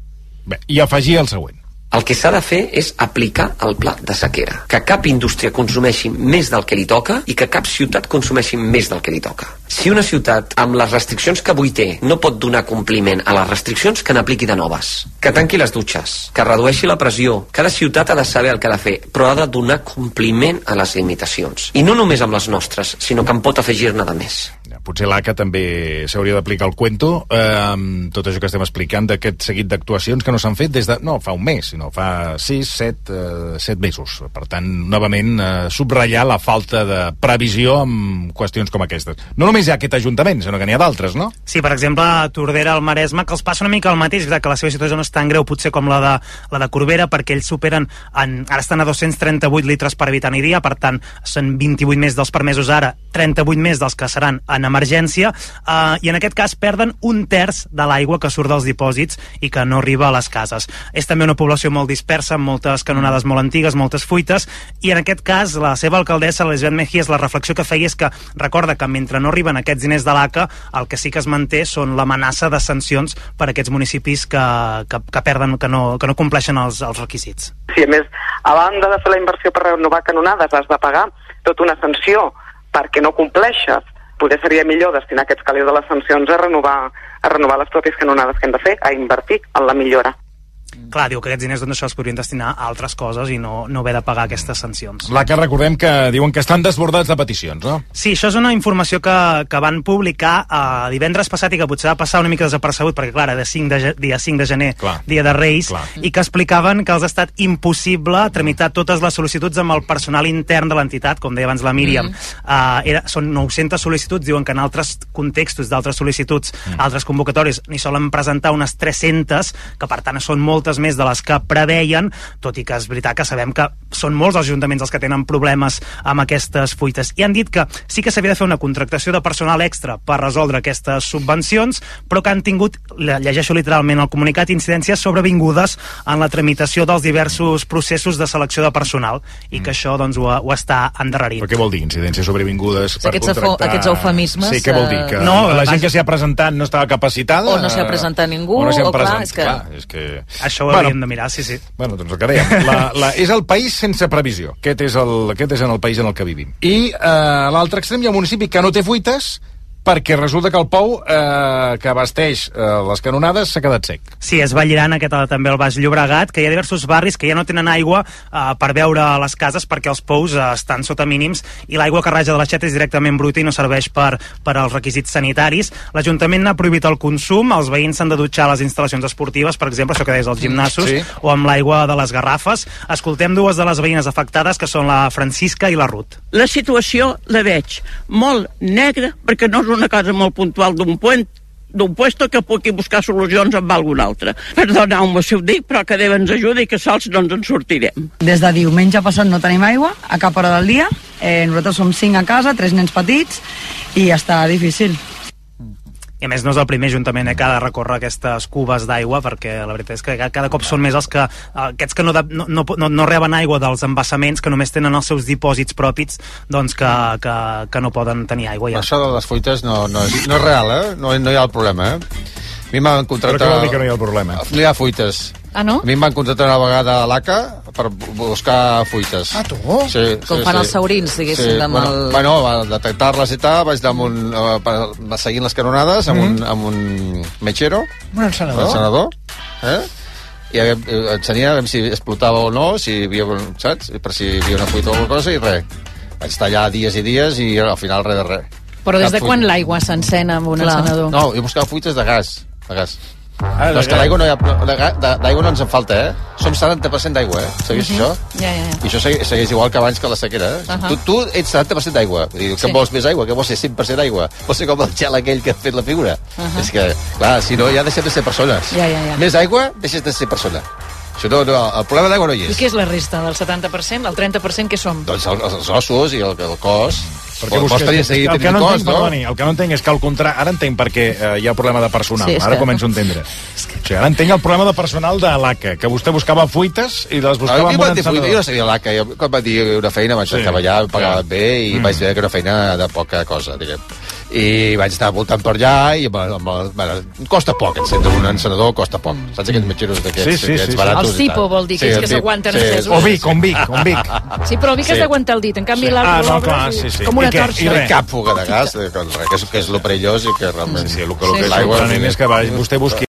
Bé, i afegir el següent. El que s'ha de fer és aplicar el pla de sequera. Que cap indústria consumeixi més del que li toca i que cap ciutat consumeixi més del que li toca. Si una ciutat, amb les restriccions que avui té, no pot donar compliment a les restriccions, que n'apliqui de noves. Que tanqui les dutxes, que redueixi la pressió. Cada ciutat ha de saber el que ha de fer, però ha de donar compliment a les limitacions. I no només amb les nostres, sinó que en pot afegir-ne de més. Potser l'A C A també s'hauria d'aplicar el cuento, eh, amb tot això que estem explicant d'aquest seguit d'actuacions que no s'han fet des de, no fa un mes, sinó fa sis, set, eh, set mesos. Per tant, novament, eh, subratllar la falta de previsió amb qüestions com aquestes. No només hi ha aquest ajuntament, sinó que n'hi ha d'altres, no? Sí, per exemple, a Tordera, al Maresme, que els passa una mica el mateix, que la seva situació no és tan greu potser com la de, la de Corbera, perquè ells superen, en, ara estan a dos-cents trenta-vuit litres per habitant i dia, per tant, són vint-i-vuit més dels permesos ara, trenta-vuit més dels que seran en emergència, eh, i en aquest cas perden un terç de l'aigua que surt dels dipòsits i que no arriba a les cases. És també una població molt dispersa, amb moltes canonades molt antigues, moltes fuites, i en aquest cas la seva alcaldessa, l'Elisabet Mejías, la reflexió que feia és que recorda que mentre no arriben aquests diners de l'A C A, el que sí que es manté són l'amenaça de sancions per a aquests municipis que, que, que perden, que no, que no compleixen els, els requisits. Sí, a més, a banda de fer la inversió per renovar canonades, has de pagar tota una sanció perquè no compleixes. Potser seria millor destinar aquests calés de les sancions a renovar, a renovar les pròpies canonades que hem de fer, a invertir en la millora. Clar, diu que aquests diners doncs, això es podrien destinar a altres coses i no, no haver de pagar aquestes sancions. La que recordem que diuen que estan desbordats de peticions, no? Sí, això és una informació que, que van publicar eh, divendres passat i que potser va passar una mica desapercebut perquè, clar, de cinc de, dia cinc de gener, clar, dia de Reis, clar, i que explicaven que els ha estat impossible tramitar totes les sol·licituds amb el personal intern de l'entitat, com deia abans la Míriam. Mm. Eh, era, són nou-centes sol·licituds, diuen que en altres contextos d'altres sol·licituds, mm. altres convocatòries, n'hi solen presentar unes tres-centes, que per tant són molt moltes més de les que preveien, tot i que és veritat que sabem que són molts els ajuntaments els que tenen problemes amb aquestes fuites. I han dit que sí que s'havia de fer una contractació de personal extra per resoldre aquestes subvencions, però que han tingut, llegeixo literalment el comunicat, incidències sobrevingudes en la tramitació dels diversos processos de selecció de personal, i que mm. això doncs, ho, ho està endarrerint. Però què vol dir, incidències sobrevingudes per aquests contractar? Aquests eufemismes... Sí, què vol dir? Que no, la gent que s'hi ha presentat no estava capacitada? O no s'hi ha presentat ningú, o, no o present... clar, és que... Clar, és que... Això ho bueno, hauríem de mirar, sí, sí. Bueno, doncs el que dèiem, la, la, és el país sense previsió. Aquest és el, aquest és en el país en el que vivim. I eh, a l'altre extrem hi ha un municipi que no té fuites, perquè resulta que el pou eh, que abasteix eh, les canonades s'ha quedat sec. Sí, és Vallirana, que també el Baix Llobregat, que hi ha diversos barris que ja no tenen aigua eh, per beure a les cases perquè els pous eh, estan sota mínims i l'aigua que raja de l'aixeta és directament bruta i no serveix per, per als requisits sanitaris. L'Ajuntament n'ha prohibit el consum, els veïns s'han de dutxar a les instal·lacions esportives, per exemple, això que deies, als gimnasos, sí, o amb l'aigua de les garrafes. Escoltem dues de les veïnes afectades, que són la Francisca i la Ruth. La situació la veig molt negra, perquè no és una cosa molt puntual d'un punt, d'un puesto que pugui buscar solucions amb algun altre. Perdoneu-me si ho dic, però que Déu ens ajudi i que sols no ens en sortirem. Des de diumenge passat no tenim aigua a cap hora del dia. Eh, nosaltres som cinc a casa, tres nens petits, i està difícil. I a més no és el primer ajuntament eh, que ha de recórrer aquestes cubes d'aigua, perquè la veritat és que cada cop són més els que, aquests que no, de, no, no, no reben aigua dels embassaments, que només tenen els seus dipòsits propis, doncs que, que, que no poden tenir aigua ja. Això de les fuites no, no, és, no és real, eh? No, no hi ha el problema, eh? A mi m'han contractat... Però què vol dir que no hi ha el problema? No hi ha fuites. Ah, no? A mi em van contractar una vegada a l'A C A per buscar fuites. Ah, tu? Sí, Com sí, fan sí. els saurins, diguéssim, sí. amb bueno, el... Bueno, va detectar-les i tal, vaig anar amb un, uh, seguint les canonades amb, mm. un, amb un mechero. Un encenedor. Un encenedor, eh? I encenia si explotava o no, si hi havia, saps? Per si hi havia una fuita o alguna cosa, i res. Vaig estar allà dies i dies i al final res de res. Però des Cap de quan fuita. l'aigua s'encén amb un Clar. encenedor? No, jo buscava fuites de gas. De gas. Ah, no, és que l'aigua no hi ha... D'aigua no ens en falta, eh? Som setanta per cent d'aigua, eh? Segueix Uh-huh. això? Ja, ja, ja. I això segueix, segueix igual que abans que la sequera, eh? Uh-huh. tu, tu ets setanta per cent d'aigua. Què Sí. vols més aigua? Què vols ser cent per cent aigua? Vols ser com el gel aquell que ha fet la figura? Uh-huh. És que, clar, si no, ja deixem de ser persones. Ja, ja, ja. Més aigua, deixes de ser persona. Això no, no, el problema d'aigua no hi I és. què és la resta del setanta per cent? El trenta per cent què som? Doncs els, els ossos i el, el cos... Perquè Vols busques, tenir, seguir el, que tenint no cos, entenc, no? perdoni, el que no entenc és que al contrari, ara entenc per què eh, hi ha problema de personal, Sí, és ara que- començo a entendre. O sigui, ara entenc el problema de personal de l'A C A, que vostè buscava fuites i les buscava A mi amb un m'han dit, jo no encenedor. sabia l'A C A, jo, quan va dir una feina vaig Sí. acabar allà, em pagaven bé i Mm. vaig veure que era una feina de poca cosa, diguem. I vaig estar voltant per allà i amb, amb, amb, bueno, costa poc encendre un encenedor, costa poc. Saps aquests metgeros d'aquests? Sí, sí, aquests sí, sí. baratos Els i tal. tipo, vol dir, aquells el que tip, s'aguanten sí, encesos. O Vic, com Vic, com Vic. Sí, però Vic has Sí. d'aguantar el dit. En canvi, Sí. l'altre Ah, no, l'obres clar, i- sí, sí. com una I què? torxa. I res. Cap fuga de gas, que, que, que és el perillós i que realment... Sí, sí, el que, Sí, el que és l'aigua- sorprenent és que va, vostè busqui